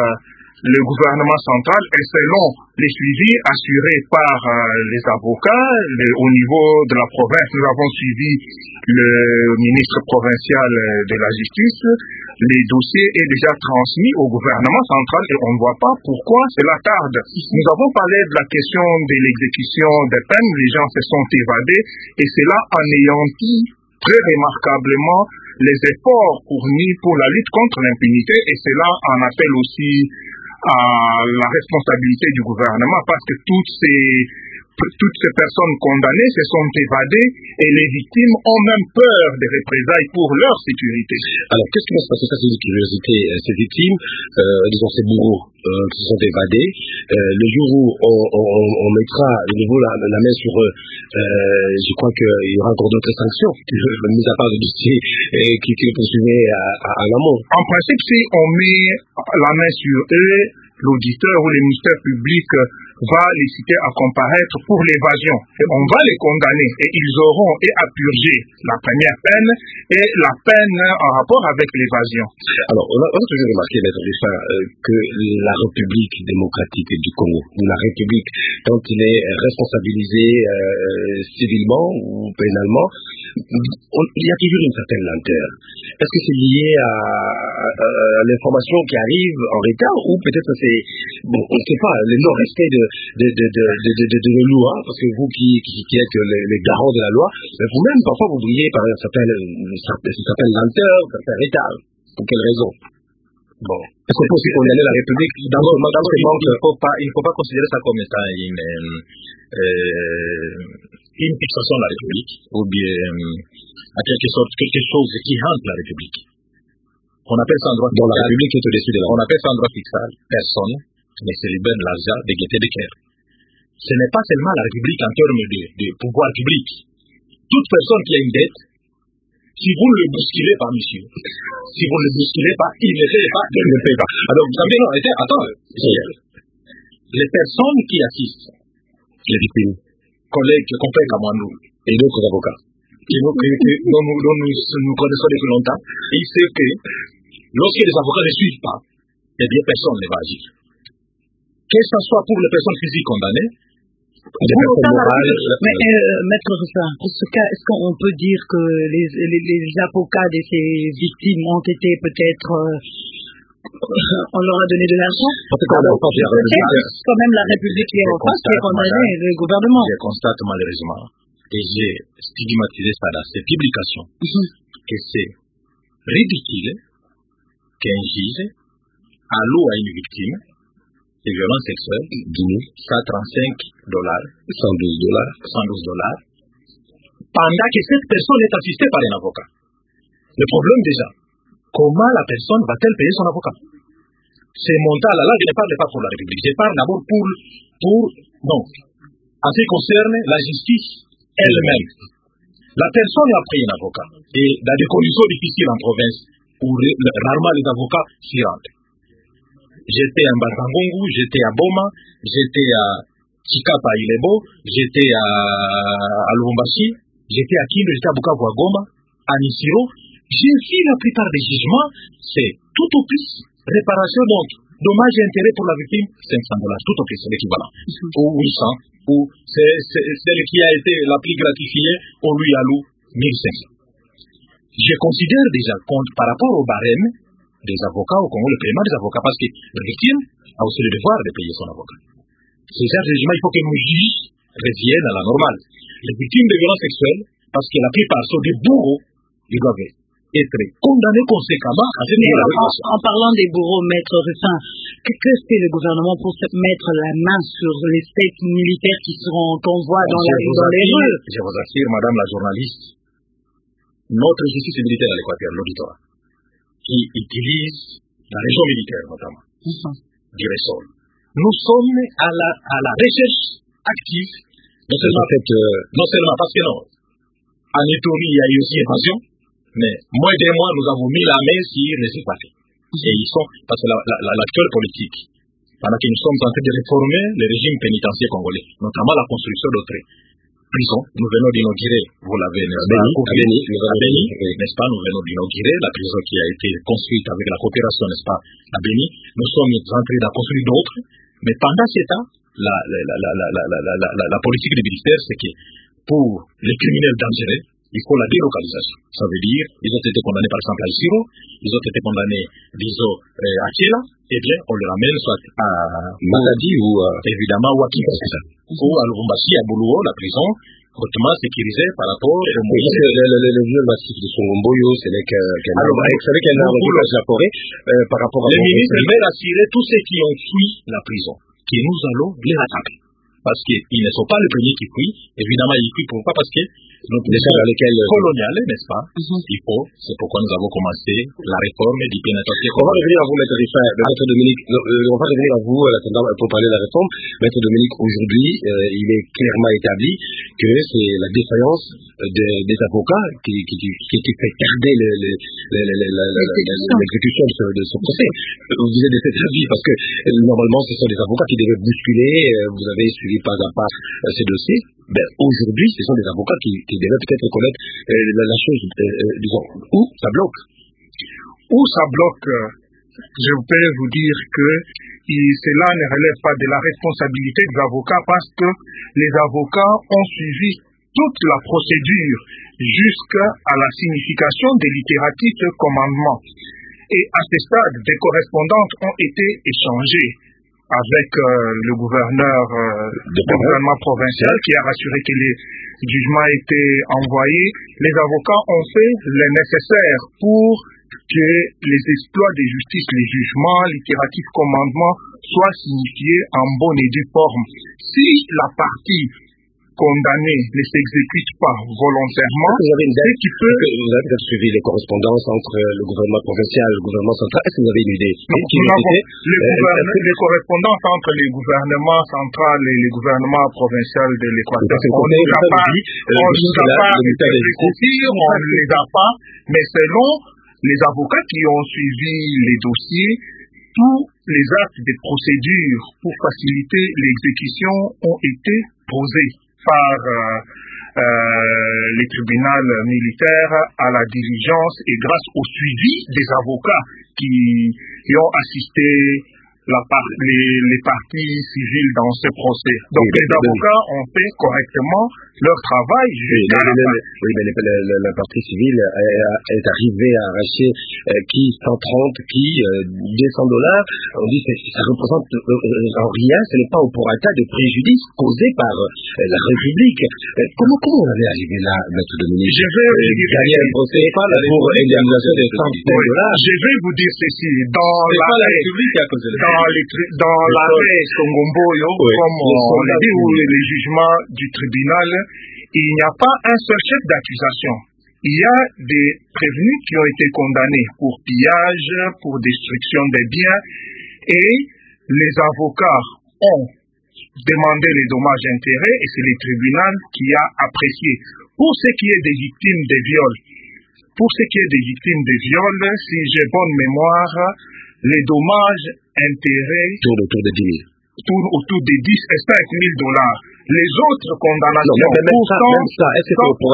le gouvernement central et selon les suivis assurés par euh, les avocats le, au niveau de la province. Nous avons suivi le ministre provincial de la justice. Les dossiers est déjà transmis au gouvernement central et on ne voit pas pourquoi cela tarde. Nous avons parlé de la question de l'exécution des peines. Les gens se sont évadés et cela anéantit très remarquablement les efforts fournis pour la lutte contre l'impunité et cela en appelle aussi à la responsabilité du gouvernement parce que toutes ces, toutes ces personnes condamnées se sont évadées et les victimes ont même peur des représailles pour leur sécurité. Alors, qu'est-ce qui va se passer? Ça, c'est une curiosité. Ces victimes, euh, disons ces bourreaux euh, qui se sont évadés, euh, le jour où on, on, on mettra de nouveau la, la main sur eux, euh, je crois qu'il y aura encore d'autres sanctions, mis à part le dossier euh, qui, qui est poursuivi à, à, à l'amont. En principe, si on met la main sur eux, l'auditeur ou le ministère public va les citer à comparaître pour l'évasion. Et on va les condamner et ils auront et à purger la première peine et la peine en rapport avec l'évasion. Alors, on a, on a toujours remarqué, Maître Ruffin, euh, que la République démocratique du Congo, ou la République, quand il est responsabilisé euh, civilement ou pénalement, on, il y a toujours une certaine lenteur. Est-ce que c'est lié à, à, à l'information qui arrive en retard ou peut-être c'est, bon, on ne sait pas, le non-respect de, de, de, de, de, de, de, de la loi, parce que vous qui, qui, qui êtes les, les garants de la loi, vous-même, parfois, vous brillez par une certaine, une certaine lenteur, un certain retard. Pour quelle raison? Bon. Est-ce qu'on peut aussi condamner la République dans ce manque? Il ne faut pas, il faut pas considérer ça comme étant une, euh, une fixation de la République, ou bien, à quelque sorte, quelque chose qui hante la République. On appelle ça un droit fixal. La République est au-dessus de la On appelle ça un droit fixal. Personne ne se libère de l'argent de gaieté de cœur. Ce n'est pas seulement la République en termes de, de pouvoir public. Toute personne qui a une dette, si vous ne le bousculez pas, monsieur, si vous ne le bousculez pas, il ne paye pas, il ne paye pas. Alors, vous savez, non, attends, les personnes qui assistent, les victimes, collègues, collègues à moi, nous, et d'autres avocats, qui nous, que, que, dont nous, dont nous, nous connaissons depuis longtemps, et il sait que lorsque les avocats ne suivent pas, eh bien, personne ne va agir. Que ce soit pour les personnes physiques condamnées, pour autant, morales, mais euh, Maître Ruffin, pour ce cas, est-ce qu'on peut dire que les, les, les avocats de ces victimes ont été peut-être, euh, on leur a donné de l'argent? C'est quand même la République qui est en face, qui est condamnée, le gouvernement. Je constate malheureusement, et j'ai stigmatisé ça dans ces publications, mm-hmm. que c'est ridicule qu'un juge alloue à une victime de violences sexuelles cent trente-cinq dollars, cent douze dollars, cent douze dollars, pendant que cette personne est assistée par un avocat. Le problème déjà, comment la personne va-t-elle payer son avocat? Ces montants-là, là, je ne parle pas pour la République, je parle d'abord pour, pour, non, en ce qui concerne la justice elle-même. La personne a pris un avocat, et dans des conditions difficiles en province, où rarement les avocats s'y rendent. J'étais à Mbatangongu, j'étais à Boma, j'étais à Chikapa Ilebo, j'étais à, à Lubumbashi, j'étais à Kindu, j'étais à Bukavu à Goma, à Nisiro. J'ai vu la plupart des jugements, c'est tout au plus réparation, donc dommage et intérêt pour la victime, cinq cents dollars, tout au plus, c'est l'équivalent. Ou huit cents, ou c'est, c'est, celle qui a été la plus gratifiée, on lui alloue mille cinq cents. Je considère déjà compte par rapport au barème des avocats au Congo, le paiement des avocats, parce que la victime a aussi le devoir de payer son avocat. Ces genre de jugement, il faut que nos juges reviennent à la normale. Les victimes de violences sexuelles, parce que la plupart sont des bourreaux, ils doivent être condamné conséquemment à cette en, en parlant des bourreaux, maître Rufin, que, que fait le gouvernement pour mettre la main sur les sectes militaires qui seront en convoi dans, la, dans les rues? Je vous assure, madame la journaliste, notre justice militaire à l'Équateur, l'auditoire, qui utilise la région militaire notamment, mm-hmm. du Ressol. Nous sommes à la, à la recherche active, non seulement, fait, euh, non seulement parce que non, en Ituri, il y a eu aussi évasion, mais moins d'un mois, nous avons mis la main sur les équatés. Et ils sont, parce que la, la, la, l'actuelle politique, pendant que nous sommes en train de réformer le régime pénitentiaire congolais, notamment la construction d'autres prisons, nous venons d'inaugurer, vous l'avez, n'est-ce pas, à Béni, à Béni, n'est-ce pas, nous venons d'inaugurer la prison qui a été construite avec la coopération, n'est-ce pas, à Béni. Nous sommes en train d'en construire d'autres, mais pendant ce temps, la, la, la, la, la, la, la, la, la politique du ministère, c'est que pour les criminels dangereux, il faut la délocalisation. Ça veut dire, ils ont été condamnés par exemple à Isiro, ils ont été condamnés, disons, euh, à Kiela, eh bien, on les ramène soit à Matadi ou, euh, évidemment, ou à Kinshasa, ou à Lubumbashi, à Buluo, la prison, hautement sécurisée par rapport au Moïse. Le, le, le, le vieux massif de Songomboyo, c'est avec un arbre qui passe la forêt, euh, par rapport à... Le ministre veut assurer tous ceux qui ont fui la prison, que nous allons les rattraper. Parce qu'ils ne sont pas les premiers qui fuient. Évidemment, ils fuient pourquoi? Parce que nos positions coloniales, n'est-ce pas? Mm-hmm. Il faut, c'est pourquoi nous avons commencé la réforme du pénitentiaire. On va revenir à vous, Maître Rufin. Maître Dominique, euh, on va revenir à vous pour parler de la réforme. Maître Dominique, aujourd'hui, euh, il est clairement établi que c'est la défaillance de, des avocats qui, qui, qui, qui fait tarder le, le, le, le, le, le, l'exécution de ce, de ce procès. Vous êtes de cet avis parce que euh, normalement, ce sont des avocats qui devaient bousculer. Euh, vous avez suivi pas à pas euh, ces dossiers. Ben, aujourd'hui, ce sont des avocats qui, qui devaient peut-être connaître euh, la, la chose, euh, euh, disons, où ça bloque. Où ça bloque, je peux vous dire que et cela ne relève pas de la responsabilité des avocats parce que les avocats ont suivi toute la procédure jusqu'à la signification des littératifs commandements. Et à ce stade, des correspondances ont été échangées avec euh, le gouverneur euh, du gouvernement provincial qui a rassuré que les jugements étaient envoyés. Les avocats ont fait le nécessaire pour que les exploits de justice, les jugements, littératifs, commandements soient signifiés en bonne et due forme. Si la partie condamnée ne s'exécute pas volontairement, vous avez une idée qui peut... Vous avez peut-être suivi les correspondances entre le gouvernement provincial et le gouvernement central. Est-ce que vous avez une idée? Non, nous avons les, euh, les correspondances entre les gouvernements central et les gouvernements provincial de l'Équateur. On ne les a pas, on ne les a pas, on ne les a pas, mais selon les avocats qui ont suivi les dossiers, tous les actes de procédure pour faciliter l'exécution ont été posés par euh, euh, les tribunaux militaires à la diligence et grâce au suivi des avocats qui, qui ont assisté la part, les, les parties civiles dans ce procès. Donc oui, les avocats oui. ont fait correctement leur travail jusqu'à oui, la fin. Oui, mais la, la, la partie civile est, est arrivée à arracher euh, qui cent trente, qui euh, deux cents dollars. On dit que ça représente euh, en rien, ce n'est pas au prorata de préjudice causé par euh, la République. Euh, comment, comment on avait arrivé là, Maître Dominique? Je vais euh, gagner un procès pour indemnisation de cent dollars. Je vais vous dire ceci. Dans la, la République qui a causé le dans, les, dans l'arrêt Songomboyo, oui, comme on l'a dit, ou les jugements du tribunal, il n'y a pas un seul chef d'accusation. Il y a des prévenus qui ont été condamnés pour pillage, pour destruction des biens, et les avocats ont demandé les dommages et intérêts, et c'est le tribunal qui a apprécié. Pour ce qui est des victimes de viols, pour ce qui est des victimes de viols, si j'ai bonne mémoire, les dommages intérêts tournent autour de dix mille. Tournent autour de dix et cinq mille dollars. Les autres condamnations non, même, même ça, même ça, est-ce que pour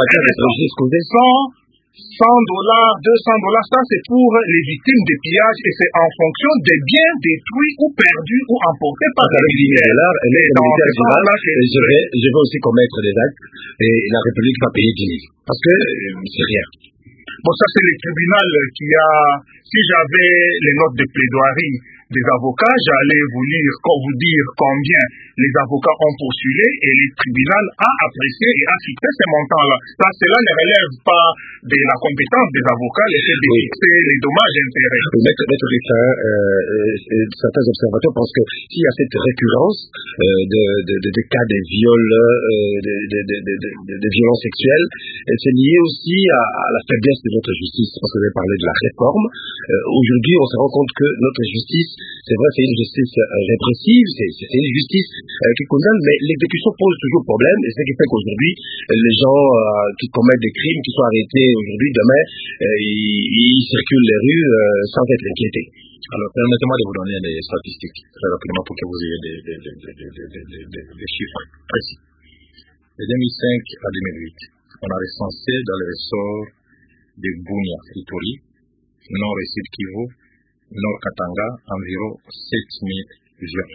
cent dollars, deux cents dollars, ça c'est pour les victimes de pillage et c'est en fonction des biens détruits ou perdus ou emportés par les militaires. Je vais, je vais aussi commettre des actes et la République va payer dix mille. Parce que euh, c'est rien. Bon, ça c'est le tribunal qui a, si j'avais les notes de plaidoirie des avocats, j'allais vous lire, vous dire combien les avocats ont postulé et le tribunal a apprécié et a fixé ces montants-là. Ça, cela ne relève pas de la compétence des avocats, le fait de oui. fixer les dommages et intérêts. Maître, Maître Ricin, euh, euh, certains observateurs pensent que s'il y a cette récurrence euh, de, de, de, de cas de viol, euh, de, de, de, de, de, de violences sexuelles, c'est lié aussi à, à la faiblesse de notre justice. Parce que vous avez parlé de la réforme. Euh, aujourd'hui, on se rend compte que notre justice, c'est vrai, c'est une justice euh, répressive, c'est, c'est une justice euh, qui condamne, mais l'exécution pose toujours problème, et c'est ce qui fait qu'aujourd'hui, les gens euh, qui commettent des crimes, qui sont arrêtés aujourd'hui, demain, euh, ils, ils circulent les rues euh, sans être inquiétés. Alors, permettez-moi de vous donner des statistiques très rapidement pour que vous ayez des, des, des, des, des, des, des, des chiffres précis. De deux mille cinq à deux mille huit, on a recensé dans le ressort de Bunia, Ituri, Nord et Sud Kivu, Nord Katanga, environ sept mille viols.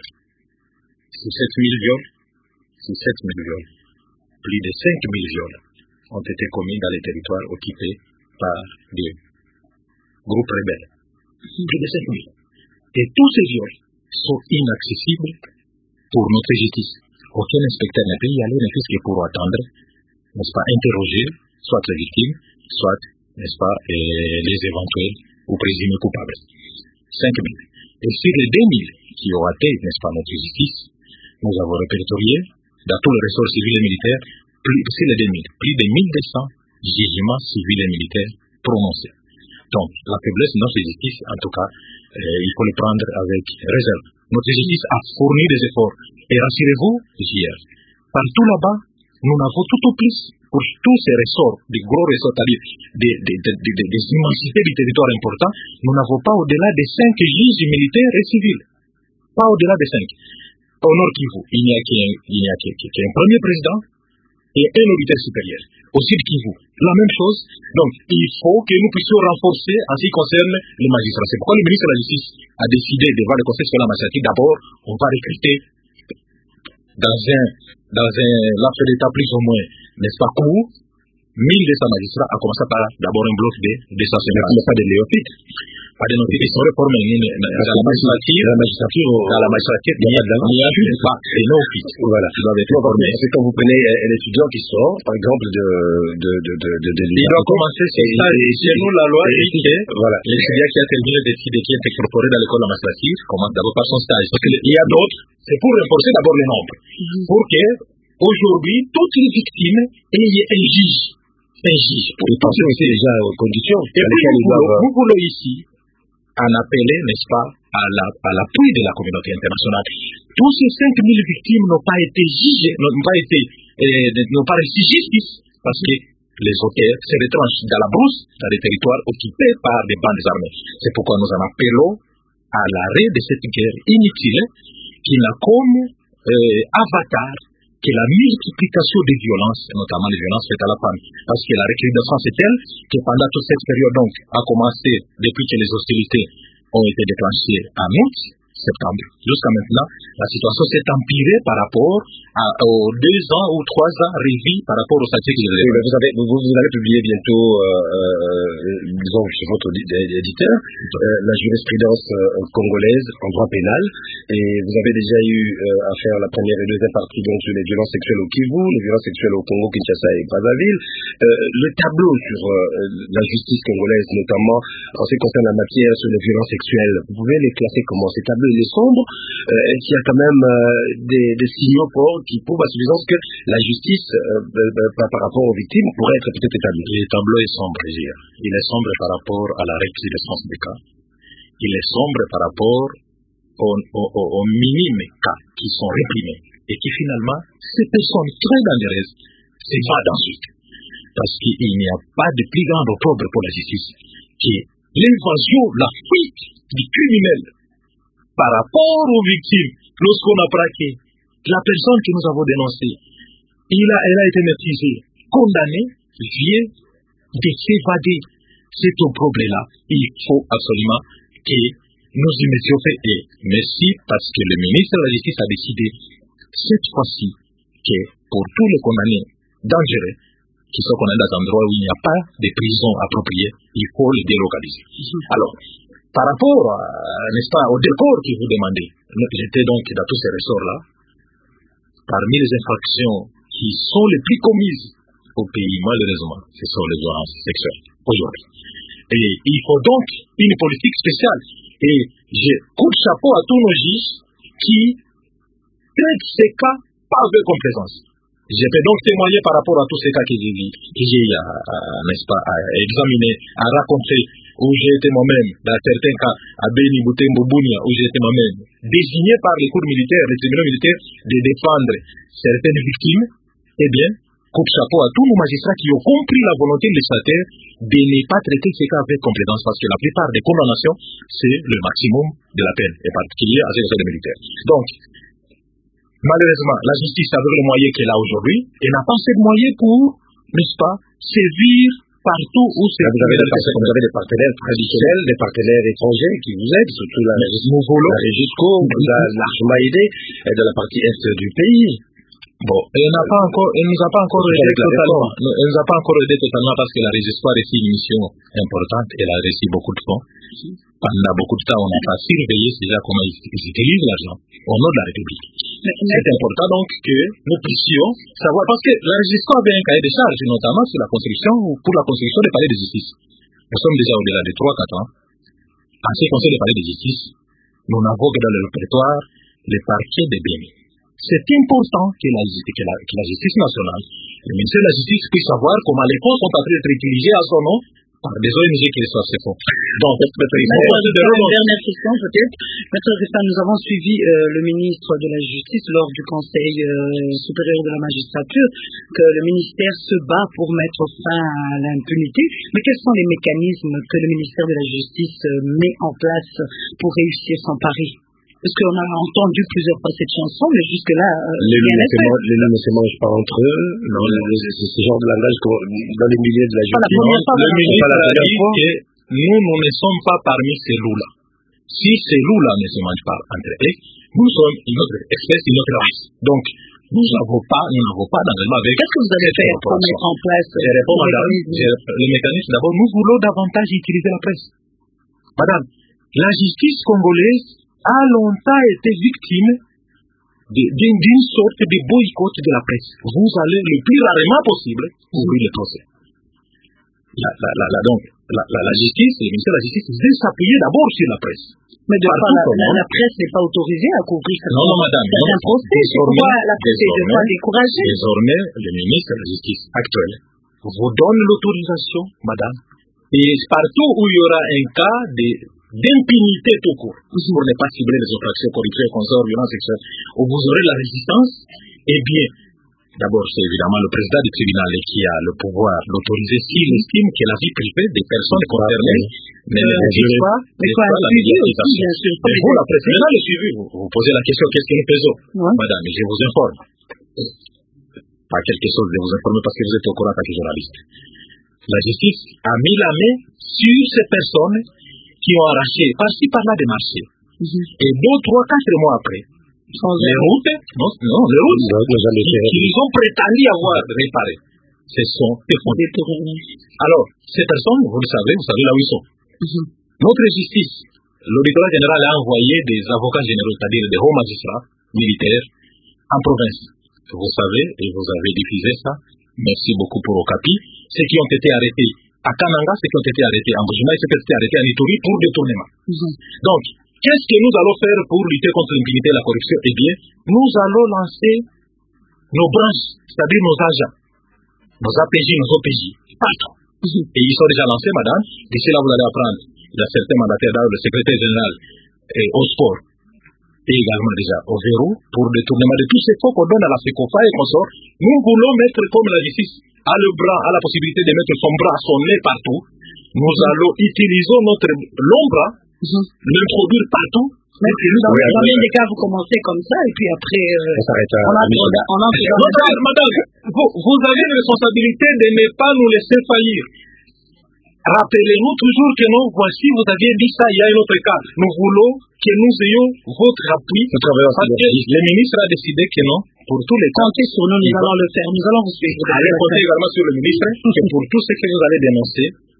Sur sept mille viols, sur sept mille viols, plus de cinq mille viols ont été commis dans les territoires occupés par des groupes rebelles. Plus de cinq mille. Et tous ces viols sont inaccessibles pour notre justice. Aucun inspecteur n'est payé aller, ne fût-ce que pour attendre, n'est-ce pas, interroger soit les victimes, soit, n'est-ce pas, euh, les éventuels ou présumés coupables. cinq mille. Et sur les deux mille qui ont atteint, n'est-ce pas, notre justice, nous avons répertorié dans tous les ressorts civils et militaires, plus, sur les deux mille, plus de mille deux cents jugements civils et militaires prononcés. Donc, la faiblesse de notre justice, en tout cas, euh, il faut le prendre avec réserve. Notre justice a fourni des efforts. Et rassurez-vous, J R, partout là-bas, nous n'avons tout au plus, pour tous ces ressorts, des gros ressorts, c'est-à-dire des, des, des, des, des immensités du territoire importants, nous n'avons pas au-delà de cinq juges militaires et civils. Pas au-delà de cinq. Au Nord Kivu, il n'y a qu'un, il n'y a qu'un premier président et un auditeur supérieur. Au Sud Kivu, la même chose. Donc, il faut que nous puissions renforcer en ce qui concerne les magistrats. C'est pourquoi le ministre de la Justice a décidé, devant le Conseil supérieur magistratique, d'abord, on va recruter dans un, dans un laps d'état plus ou moins, n'est-ce pas, court, mille deux cents magistrats, à commencer par d'abord un bloc de deux cents, mais pas de néophytes. Pas de néophytes, ils sont réformés dans la magistrature, dans la magistrature, dans la magistrature, il y a pas de néophytes. Voilà. C'est quand vous prenez un étudiant qui sort, par exemple, de, de, de, de, de, de il doit commencer sur ça, et chez nous, la loi dit que, voilà, l'étudiant qui a terminé d'études et qui est incorporé dans l'école de la magistrature commence d'abord par son stage. Parce qu'il y a d'autres, c'est pour renforcer d'abord les nombres. Pour que, aujourd'hui, toutes les victimes aient un juge. Un juge. Pour penser aussi déjà aux conditions. Et puis, nous voulons, nous voulons ici en appeler, n'est-ce pas, à, la, à l'appui de la communauté internationale. Tous ces cinq mille victimes n'ont pas été jugées, n'ont pas été, euh, n'ont pas reçu justice, parce que les auteurs se retranchent dans la brousse, dans des territoires occupés par des bandes armées. C'est pourquoi nous en appelons à l'arrêt de cette guerre inutile, qui n'a comme euh, avatar que la multiplication des violences, notamment les violences faites à la femme. Parce que la recrudescence est telle que pendant toute cette période, donc, a commencé depuis que les hostilités ont été déclenchées en août, septembre, jusqu'à maintenant, la situation s'est empirée par rapport à, aux deux ans ou trois ans révis par rapport aux statistiques. Oui, mais vous, avez, vous, vous allez publier bientôt, euh, euh, disons, chez votre éditeur, euh, la jurisprudence euh, congolaise en droit pénal, et vous avez déjà eu euh, à faire la première et deuxième partie donc sur les violences sexuelles au Kivu, les violences sexuelles au Congo, Kinshasa et Brazzaville. Euh, le tableau sur euh, la justice congolaise, notamment en ce qui concerne la matière sur les violences sexuelles, vous pouvez les classer comment? Ces tableaux, il est sombre, euh, et qu'il y a quand même euh, des, des signaux forts qui prouvent à suffisance que la justice euh, euh, par, par rapport aux victimes pourrait être peut-être établie. Le tableau est sombre, il est sombre par rapport à la recrudescence des cas. Il est sombre par rapport aux, aux, aux, aux minimes cas qui sont réprimés et qui finalement, ces personnes très dangereuses s'évadent ensuite. Parce qu'il n'y a pas de plus grand opprobre pour la justice que l'invasion, la fuite du criminel par rapport aux victimes. Lorsqu'on apprend que la personne que nous avons dénoncée, il a, elle a été maîtrisée, condamnée, vient de s'évader. Cet opprobre-là, il faut absolument que nous y mettions fait. Et merci parce que le ministre de la Justice a décidé cette fois-ci que pour tous les condamnés dangereux, qui sont condamnés dans un endroit où il n'y a pas de prison appropriée, il faut les délocaliser. Alors, par rapport, à, n'est-ce pas, au dépôt que vous demandez. J'étais donc dans tous ces ressorts-là. Parmi les infractions qui sont les plus commises au pays, malheureusement, ce sont les violences sexuelles aujourd'hui. Et il faut donc une politique spéciale. Et je coupe chapeau à tous nos juges qui traitent ces cas avec complaisance. Je peux donc témoigner par rapport à tous ces cas que j'ai vus, que j'ai, n'est-ce pas, à examiner, à raconter, où j'ai été moi-même, dans certains cas, à Beni, Butembo, Bunia, où j'ai été moi-même, désigné par les cours militaires, les tribunaux militaires, de défendre certaines victimes. Eh bien, coupe chapeau à tous nos magistrats qui ont compris la volonté législative de ne pas traiter ces cas avec complaisance, parce que la plupart des condamnations, c'est le maximum de la peine, et particulier à ces cas militaires. Donc, malheureusement, la justice, avec les moyens qu'elle a aujourd'hui, elle n'a pas assez de moyens pour, n'est-ce pas, sévir partout où c'est. Vous avez des partenaires, vous avez des partenaires traditionnels, des partenaires étrangers qui vous aident, surtout la Jusqu'au, vous a largement aidé de la partie est du pays. Bon, elle n'a pas encore, elle nous a pas encore aidé totalement. Elle nous a pas encore aidé totalement parce que la Régis a reçu une mission importante. Elle a reçu beaucoup de fonds. Pendant beaucoup de temps, on n'a pas surveillé déjà comment ils, ils utilisent l'argent au nom de la République. C'est important donc que nous puissions savoir, parce que la Régis avait un cahier de charges, notamment sur la construction ou pour la construction des palais de justice. Nous sommes déjà au-delà de trois à quatre ans. En ce qui concerne les palais de justice, nous n'avons que dans le répertoire les parquets de Béni. C'est important que la, que, la, que la justice nationale, le ministère de la Justice puisse savoir comment les fonds sont en train d'être utilisés à son nom par des O N G qui reçoivent ces fonds. Donc, une dernière question peut-être. Maître Ristin, nous avons suivi euh, le ministre de la Justice lors du Conseil euh, supérieur de la magistrature que le ministère se bat pour mettre fin à l'impunité. Mais quels sont les mécanismes que le ministère de la Justice euh, met en place pour réussir son pari? Parce qu'on a entendu plusieurs fois cette chanson, mais jusque-là, euh, les loups ne se mangent pas entre eux. Non, c'est ce genre de langage dans les milieux de la justice. Le ministre a dit que nous, nous ne sommes pas parmi ces loups-là. Si ces loups-là ne se mangent pas entre eux, nous sommes une autre espèce, une autre race. Donc, nous n'avons pas, nous n'avons pas d'engagement avec. Qu'est-ce que vous allez faire pour mettre en place Je réponds, madame, le mécanisme, d'abord, nous voulons davantage utiliser la presse. Madame, la justice congolaise a longtemps été victime d'une sorte de boycott de la presse. Vous allez le plus rarement possible ouvrir le procès. La, la, la, la, donc, la, la, la justice, le ministère de la Justice veut s'appuyer d'abord sur la presse. Mais de part, la, la, la presse n'est pas autorisée à couvrir ça. Non, non, madame. C'est un procès. Pourquoi la presse ne doit pas décourager? Désormais, le ministre de la Justice actuel vous donne l'autorisation, madame. Et partout où il y aura un cas de d'impunité tout court, pour ne pas cibler les infractions, corruption et consorts, violence sexuelle, où vous aurez la résistance, eh bien, d'abord, c'est évidemment le président du tribunal qui a le pouvoir d'autoriser s'il estime que la vie privée des personnes concernées ne nécessite pas, pas la médiatisation. Et vous, la presse, maintenant le suivi, vous, vous posez la question, qu'est-ce que nous faisons? Ouais. Madame, je vous informe. Pas quelque chose de vous informer parce que vous êtes au courant en tant que journaliste. La justice a mis la main sur ces personnes qui ont arraché par-ci par-là des marchés. Mm-hmm. Et deux, trois, quatre mois après, les routes, non, non, les routes qu'ils ont prétendu avoir réparées, se sont effondrées. Alors, ces personnes, vous le savez, vous savez là où ils sont. Mm-hmm. Notre justice, l'auditoire général a envoyé des avocats généraux, c'est-à-dire des hauts magistrats militaires, en province. Vous savez, et vous avez diffusé ça, merci beaucoup pour Okapi, ceux qui ont été arrêtés à Kananga, ceux qui ont été arrêtés en Bujima et ceux qui ont été arrêtés en Ituri pour détournement. Mm-hmm. Donc, qu'est-ce que nous allons faire pour lutter contre l'impunité et la corruption? Eh bien, nous allons lancer nos branches, c'est-à-dire nos agents, nos A P J, nos O P J, partout. Mm-hmm. Et ils sont déjà lancés, madame. D'ici là, vous allez apprendre. Il y a certains mandataires, d'ailleurs, le secrétaire général et au sport, et également déjà au verrou, pour le détournement de tous ces fonds qu'on donne à la FECOFA et consorts. Nous voulons mettre, comme la justice a le bras, a la possibilité de mettre son bras, son nez partout. Nous allons utiliser notre long bras, mm-hmm. l'introduire partout. Mais dans combien de cas vous commencez comme ça et puis après euh, ça s'arrête à on entre on entre madame, madame vous, vous avez une responsabilité de ne pas nous laisser faillir. Rappelez-nous toujours que non, voici, vous aviez dit ça, il y a un autre cas. Nous voulons que nous ayons votre appui, parce que le ministre a décidé que non, pour tous les cas. Comptez sur nous, nous allons le faire, nous allons vous suivre. Allez compter également sur le ministre, que pour tout ce que vous allez dénoncer,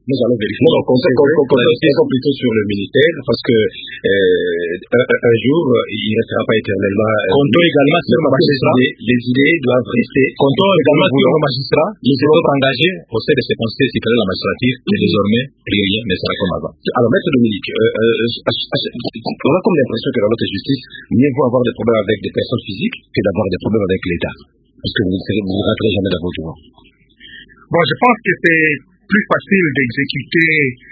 Nous allons vérifier. Non, comptons plutôt sur le ministère, parce que euh, un, un jour, il ne restera pas éternellement. Comptons également sur le magistrat. Les, les idées doivent rester. Comptons également sur le magistrat. Nous sommes engagés au sein de ces conseils supérieurs de la magistrature, et désormais, rien ne sera comme avant. Alors, Maître Dominique, euh, euh, on a comme l'impression que dans notre justice, mieux vaut avoir des problèmes avec des personnes physiques que d'avoir des problèmes avec l'État. Parce que vous ne rentrez jamais dans vos droits. Bon, je pense que c'est plus facile d'exécuter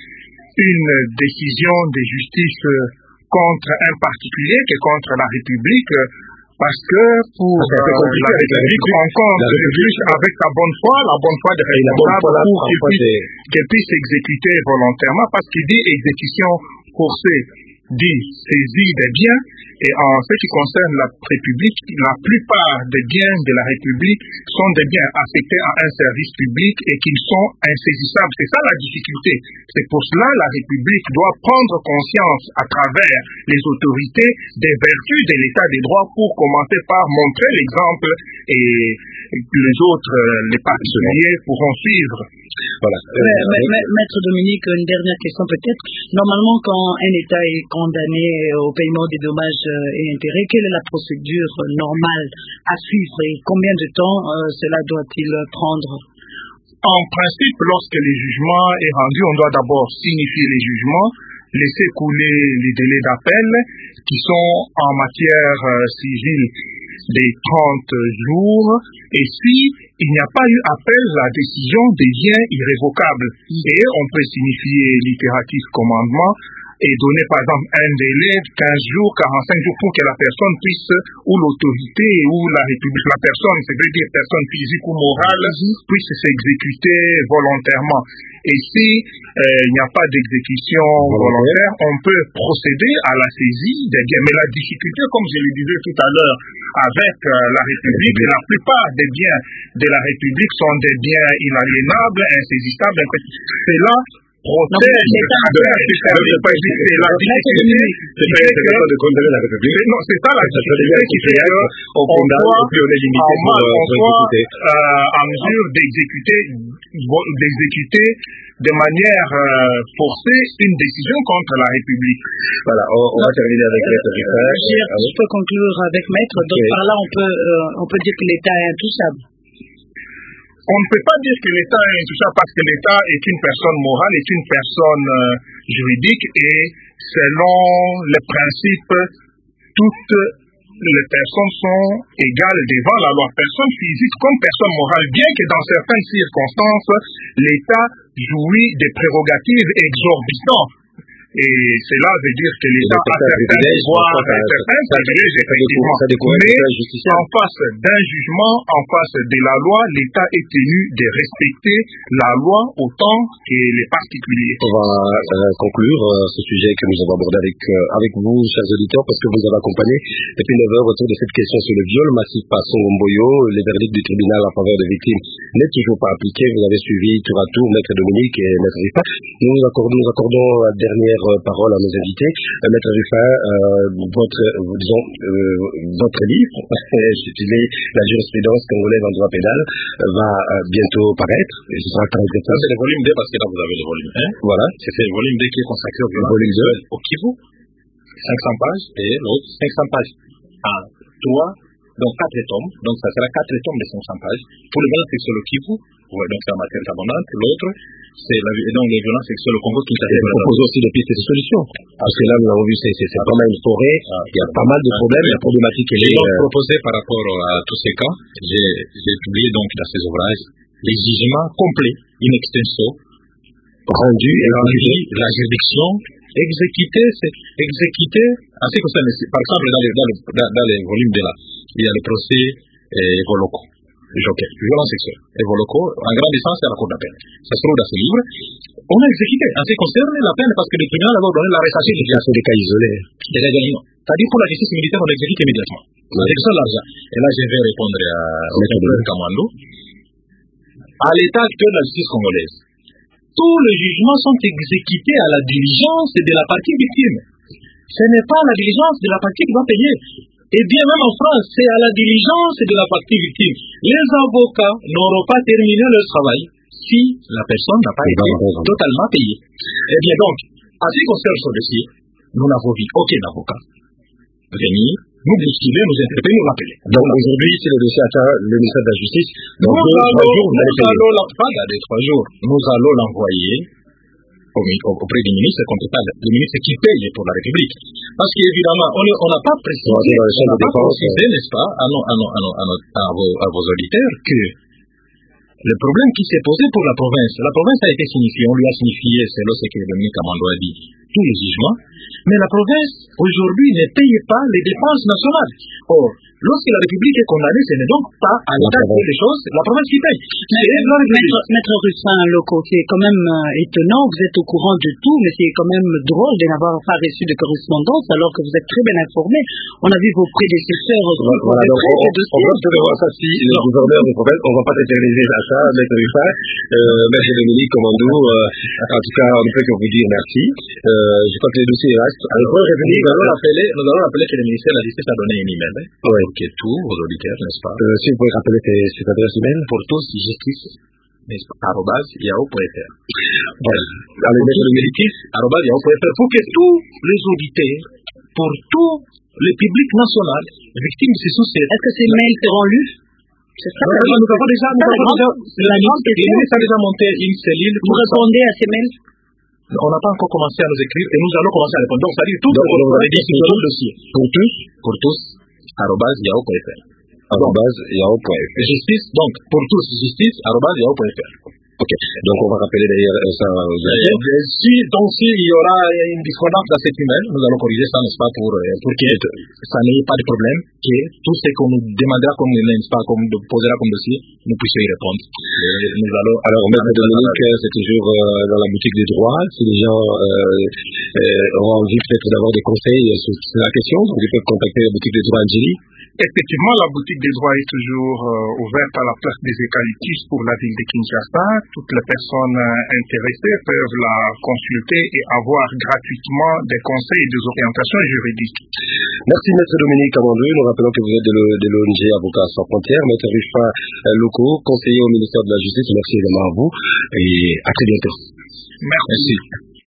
une décision de justice contre un particulier que contre la République, parce que pour euh, la République, on compte juste avec sa bonne foi, la bonne foi des responsables pour qu'il puisse, qu'elle puisse exécuter volontairement, parce qu'il dit exécution forcée, dit saisie des biens. Et en ce qui concerne la République, la plupart des biens de la République sont des biens affectés à un service public et qui sont insaisissables. C'est ça la difficulté. C'est pour cela que la République doit prendre conscience à travers les autorités des vertus de l'état des droits pour commencer par montrer l'exemple et les autres, les particuliers pourront suivre. Voilà. Euh, Maître Dominique, une dernière question peut-être. Normalement, quand un État est condamné au paiement des dommages et intérêts, quelle est la procédure normale à suivre et combien de temps euh, cela doit-il prendre? En principe, lorsque le jugement est rendu, on doit d'abord signifier les jugements, laisser couler les délais d'appel qui sont en matière euh, civile des trente jours, et si il n'y a pas eu appel, la décision devient irrévocable. Et on peut signifier l'impératif commandement et donner par exemple un délai de quinze jours, quarante-cinq jours pour que la personne puisse, ou l'autorité, ou la République, la personne, c'est-à-dire dire personne physique ou morale, puisse s'exécuter volontairement. Et si euh, il n'y a pas d'exécution volontaire, on peut procéder à la saisie des biens. Mais la difficulté, comme je le disais tout à l'heure, avec euh, la République, la plupart des biens de la République sont des biens inaliénables, insaisissables. C'est là protège c'est la difficulté de condamner la République. Non, c'est ça la difficulté qui fait qu'on soit en mesure d'exécuter d'exécuter de manière euh, forcée une décision contre la République. Voilà, on, on va terminer avec Maître Riffa. Je peux conclure avec Maître. Donc okay. Par là, on peut, euh, on peut dire que l'État est intouchable. On ne peut pas dire que l'État est intouchable parce que l'État est une personne morale, est une personne euh, juridique et selon les principes, toutes les personnes sont égales devant la loi. Personne physique comme personne morale, bien que dans certaines circonstances, l'État jouit des prérogatives exorbitantes. Et cela veut dire que l'État a certains pouvoirs, certains privilèges, effectivement. Mais en face d'un jugement, en face de la loi, l'État est tenu de respecter la loi autant que les particuliers. On va euh, conclure euh, ce sujet que nous avons abordé avec, euh, avec vous, chers auditeurs, parce que vous avez accompagné depuis neuf heures autour de cette question sur le viol massif par Songomboyo. Le verdict du tribunal en faveur des victimes n'est toujours pas appliqué. Vous avez suivi tour à tour Maître Dominique et Maître Riffa. Nous nous accordons, nous accordons la dernière parole à nos invités. Euh, Maître Riffa, euh, votre, euh, disons, euh, votre livre, intitulé La jurisprudence congolaise en droit pénal, euh, va euh, bientôt paraître. Et ce sera trente. Ça, c'est le volume deux, parce que là, vous avez le volume un. Voilà. C'est le volume deux qui est consacré au volume deux. Au Kivu, cinq cents pages, et l'autre, cinq cents pages. En trois, donc quatre tomes. Donc, ça sera quatre tomes de cinq cents pages. Pour le volet sexuel au Kivu, ouais, donc c'est en matière abondante. L'autre, c'est la, donc les violences sexuelles au Congo qui propose aussi des pistes de solutions. Parce que là, nous l'avons vu, c'est, c'est, c'est vraiment une forêt. Ah, il y a pas mal de problèmes. La problématique, elle est. Euh... proposé par rapport à tous ces cas, j'ai, j'ai publié donc dans ces ouvrages les jugements complets, in extenso, rendus et rendus, la juridiction, exécuté, c'est exécuté, en ce qui concerne, par exemple, dans les, dans les, dans, dans les volumes de là, il y a le procès euh, Evoloko, Joker, violence sexuelle, Evoloko, en grande distance, c'est la cour d'appel. Ça se trouve dans ce livre. On a exécuté, en ce qui concerne la peine, parce que le tribunal avait donné l'arrestation de cas. C'est des cas isolés. Des cas isolés, non. C'est-à-dire pour la justice militaire, on exécute immédiatement. On exécute l'argent. Et là, je vais répondre à M. Kamando. À l'état actuel de la justice congolaise, tous les jugements sont exécutés à la diligence de la partie victime. Ce n'est pas la diligence de la partie qui doit payer. Et bien même en France, c'est à la diligence de la partie victime. Les avocats n'auront pas terminé leur travail si la personne n'a pas été totalement payée. Eh bien donc, à ce qui concerne ce dossier, nous n'avons vu aucun avocat venir nous bousculer, nous interpeller, nous rappeler. Donc aujourd'hui, si le dossier atteint le ministère de la Justice, dans nous deux, allons, trois jours, vous allez nous allons, pas dans les trois jours, nous allons l'envoyer auprès du ministre compétent, le ministre qui paye pour la République. Parce qu'évidemment, on n'a pas précisé, on n'a pas précisé, n'est-ce pas, à, nos, à, nos, à, nos, à, nos, à, vos, à vos auditeurs que le problème qui s'est posé pour la province, la province a été signifiée, on lui a signifié, c'est là ce que Dominique Kamando a dit, tous les jugements, mais la province, aujourd'hui, ne paye pas les dépenses nationales. Or, lorsque la République est condamnée, ce n'est donc pas à l'État de faire les choses, la province qui paye. Maître, Maître Rustin Loko, c'est quand même euh, étonnant, vous êtes au courant de tout, mais c'est quand même drôle de n'avoir pas reçu de correspondance alors que vous êtes très bien informé. On a vu vos prédécesseurs aussi. Voilà, donc on, on, on va se voir ça si le gouverneur de province, on ne va pas s'éterniser à ça, Maître Rustin, euh, Maître Dominique Kamando, euh, en tout cas, on ne peut que vous dire merci. Euh, je crois que les dossiers restent. Alors, pour revenir, nous allons rappeler, nous allons rappeler que le ministère de la Justice a donné une email, hein, oui. pour que tous vos auditeurs, n'est-ce pas, euh, si vous pouvez rappeler cette adresse email. Pour tous, justice, n'est-ce pas, arrobase, yahoo point fr. Voilà. Allez, Maître Dominique, arrobase, yahoo point fr, pour que tous les auditeurs, pour tout le public national, victime de ces soucis. Est-ce que ces mails seront lus? C'est ça. Nous avons déjà, nous avons déjà, la ministre a déjà monté une cellule. Vous répondez à ces mails? On n'a pas encore commencé à nous écrire et nous allons commencer à répondre. Donc, ça dit tout le dossier. Pour tous, pour tous, arrobase, yahoo point fr. arrobase, yahoo point fr. Justice, donc, pour tous, justice, arrobase, yahoo point fr. Ok, donc on va rappeler d'ailleurs ça aux auditeurs. Si, donc, s'il y aura une discordance dans cet email, nous allons corriger ça, n'est-ce pas, pour, pour que ça n'ait pas de problème, que tout ce qu'on nous demandera comme, n'est-ce pas, comme posera comme dossier, nous puissions y répondre. Et nous allons. Alors, Maître Dominique, c'est toujours euh, dans la boutique des droits. Si les gens euh, euh, ont envie peut-être d'avoir des conseils sur la question, donc ils peuvent contacter la boutique des droits Angélie. Effectivement, la boutique des droits est toujours euh, ouverte à la place des eucalyptus pour la ville de Kinshasa. Toutes les personnes euh, intéressées peuvent la consulter et avoir gratuitement des conseils et des orientations juridiques. Merci Maître Dominique Kamando. Nous rappelons que vous êtes de l'O N G Avocats sans frontières. Maître Rustin Loko, conseiller au ministère de la Justice. Merci également à vous et à très bientôt. Merci. Merci.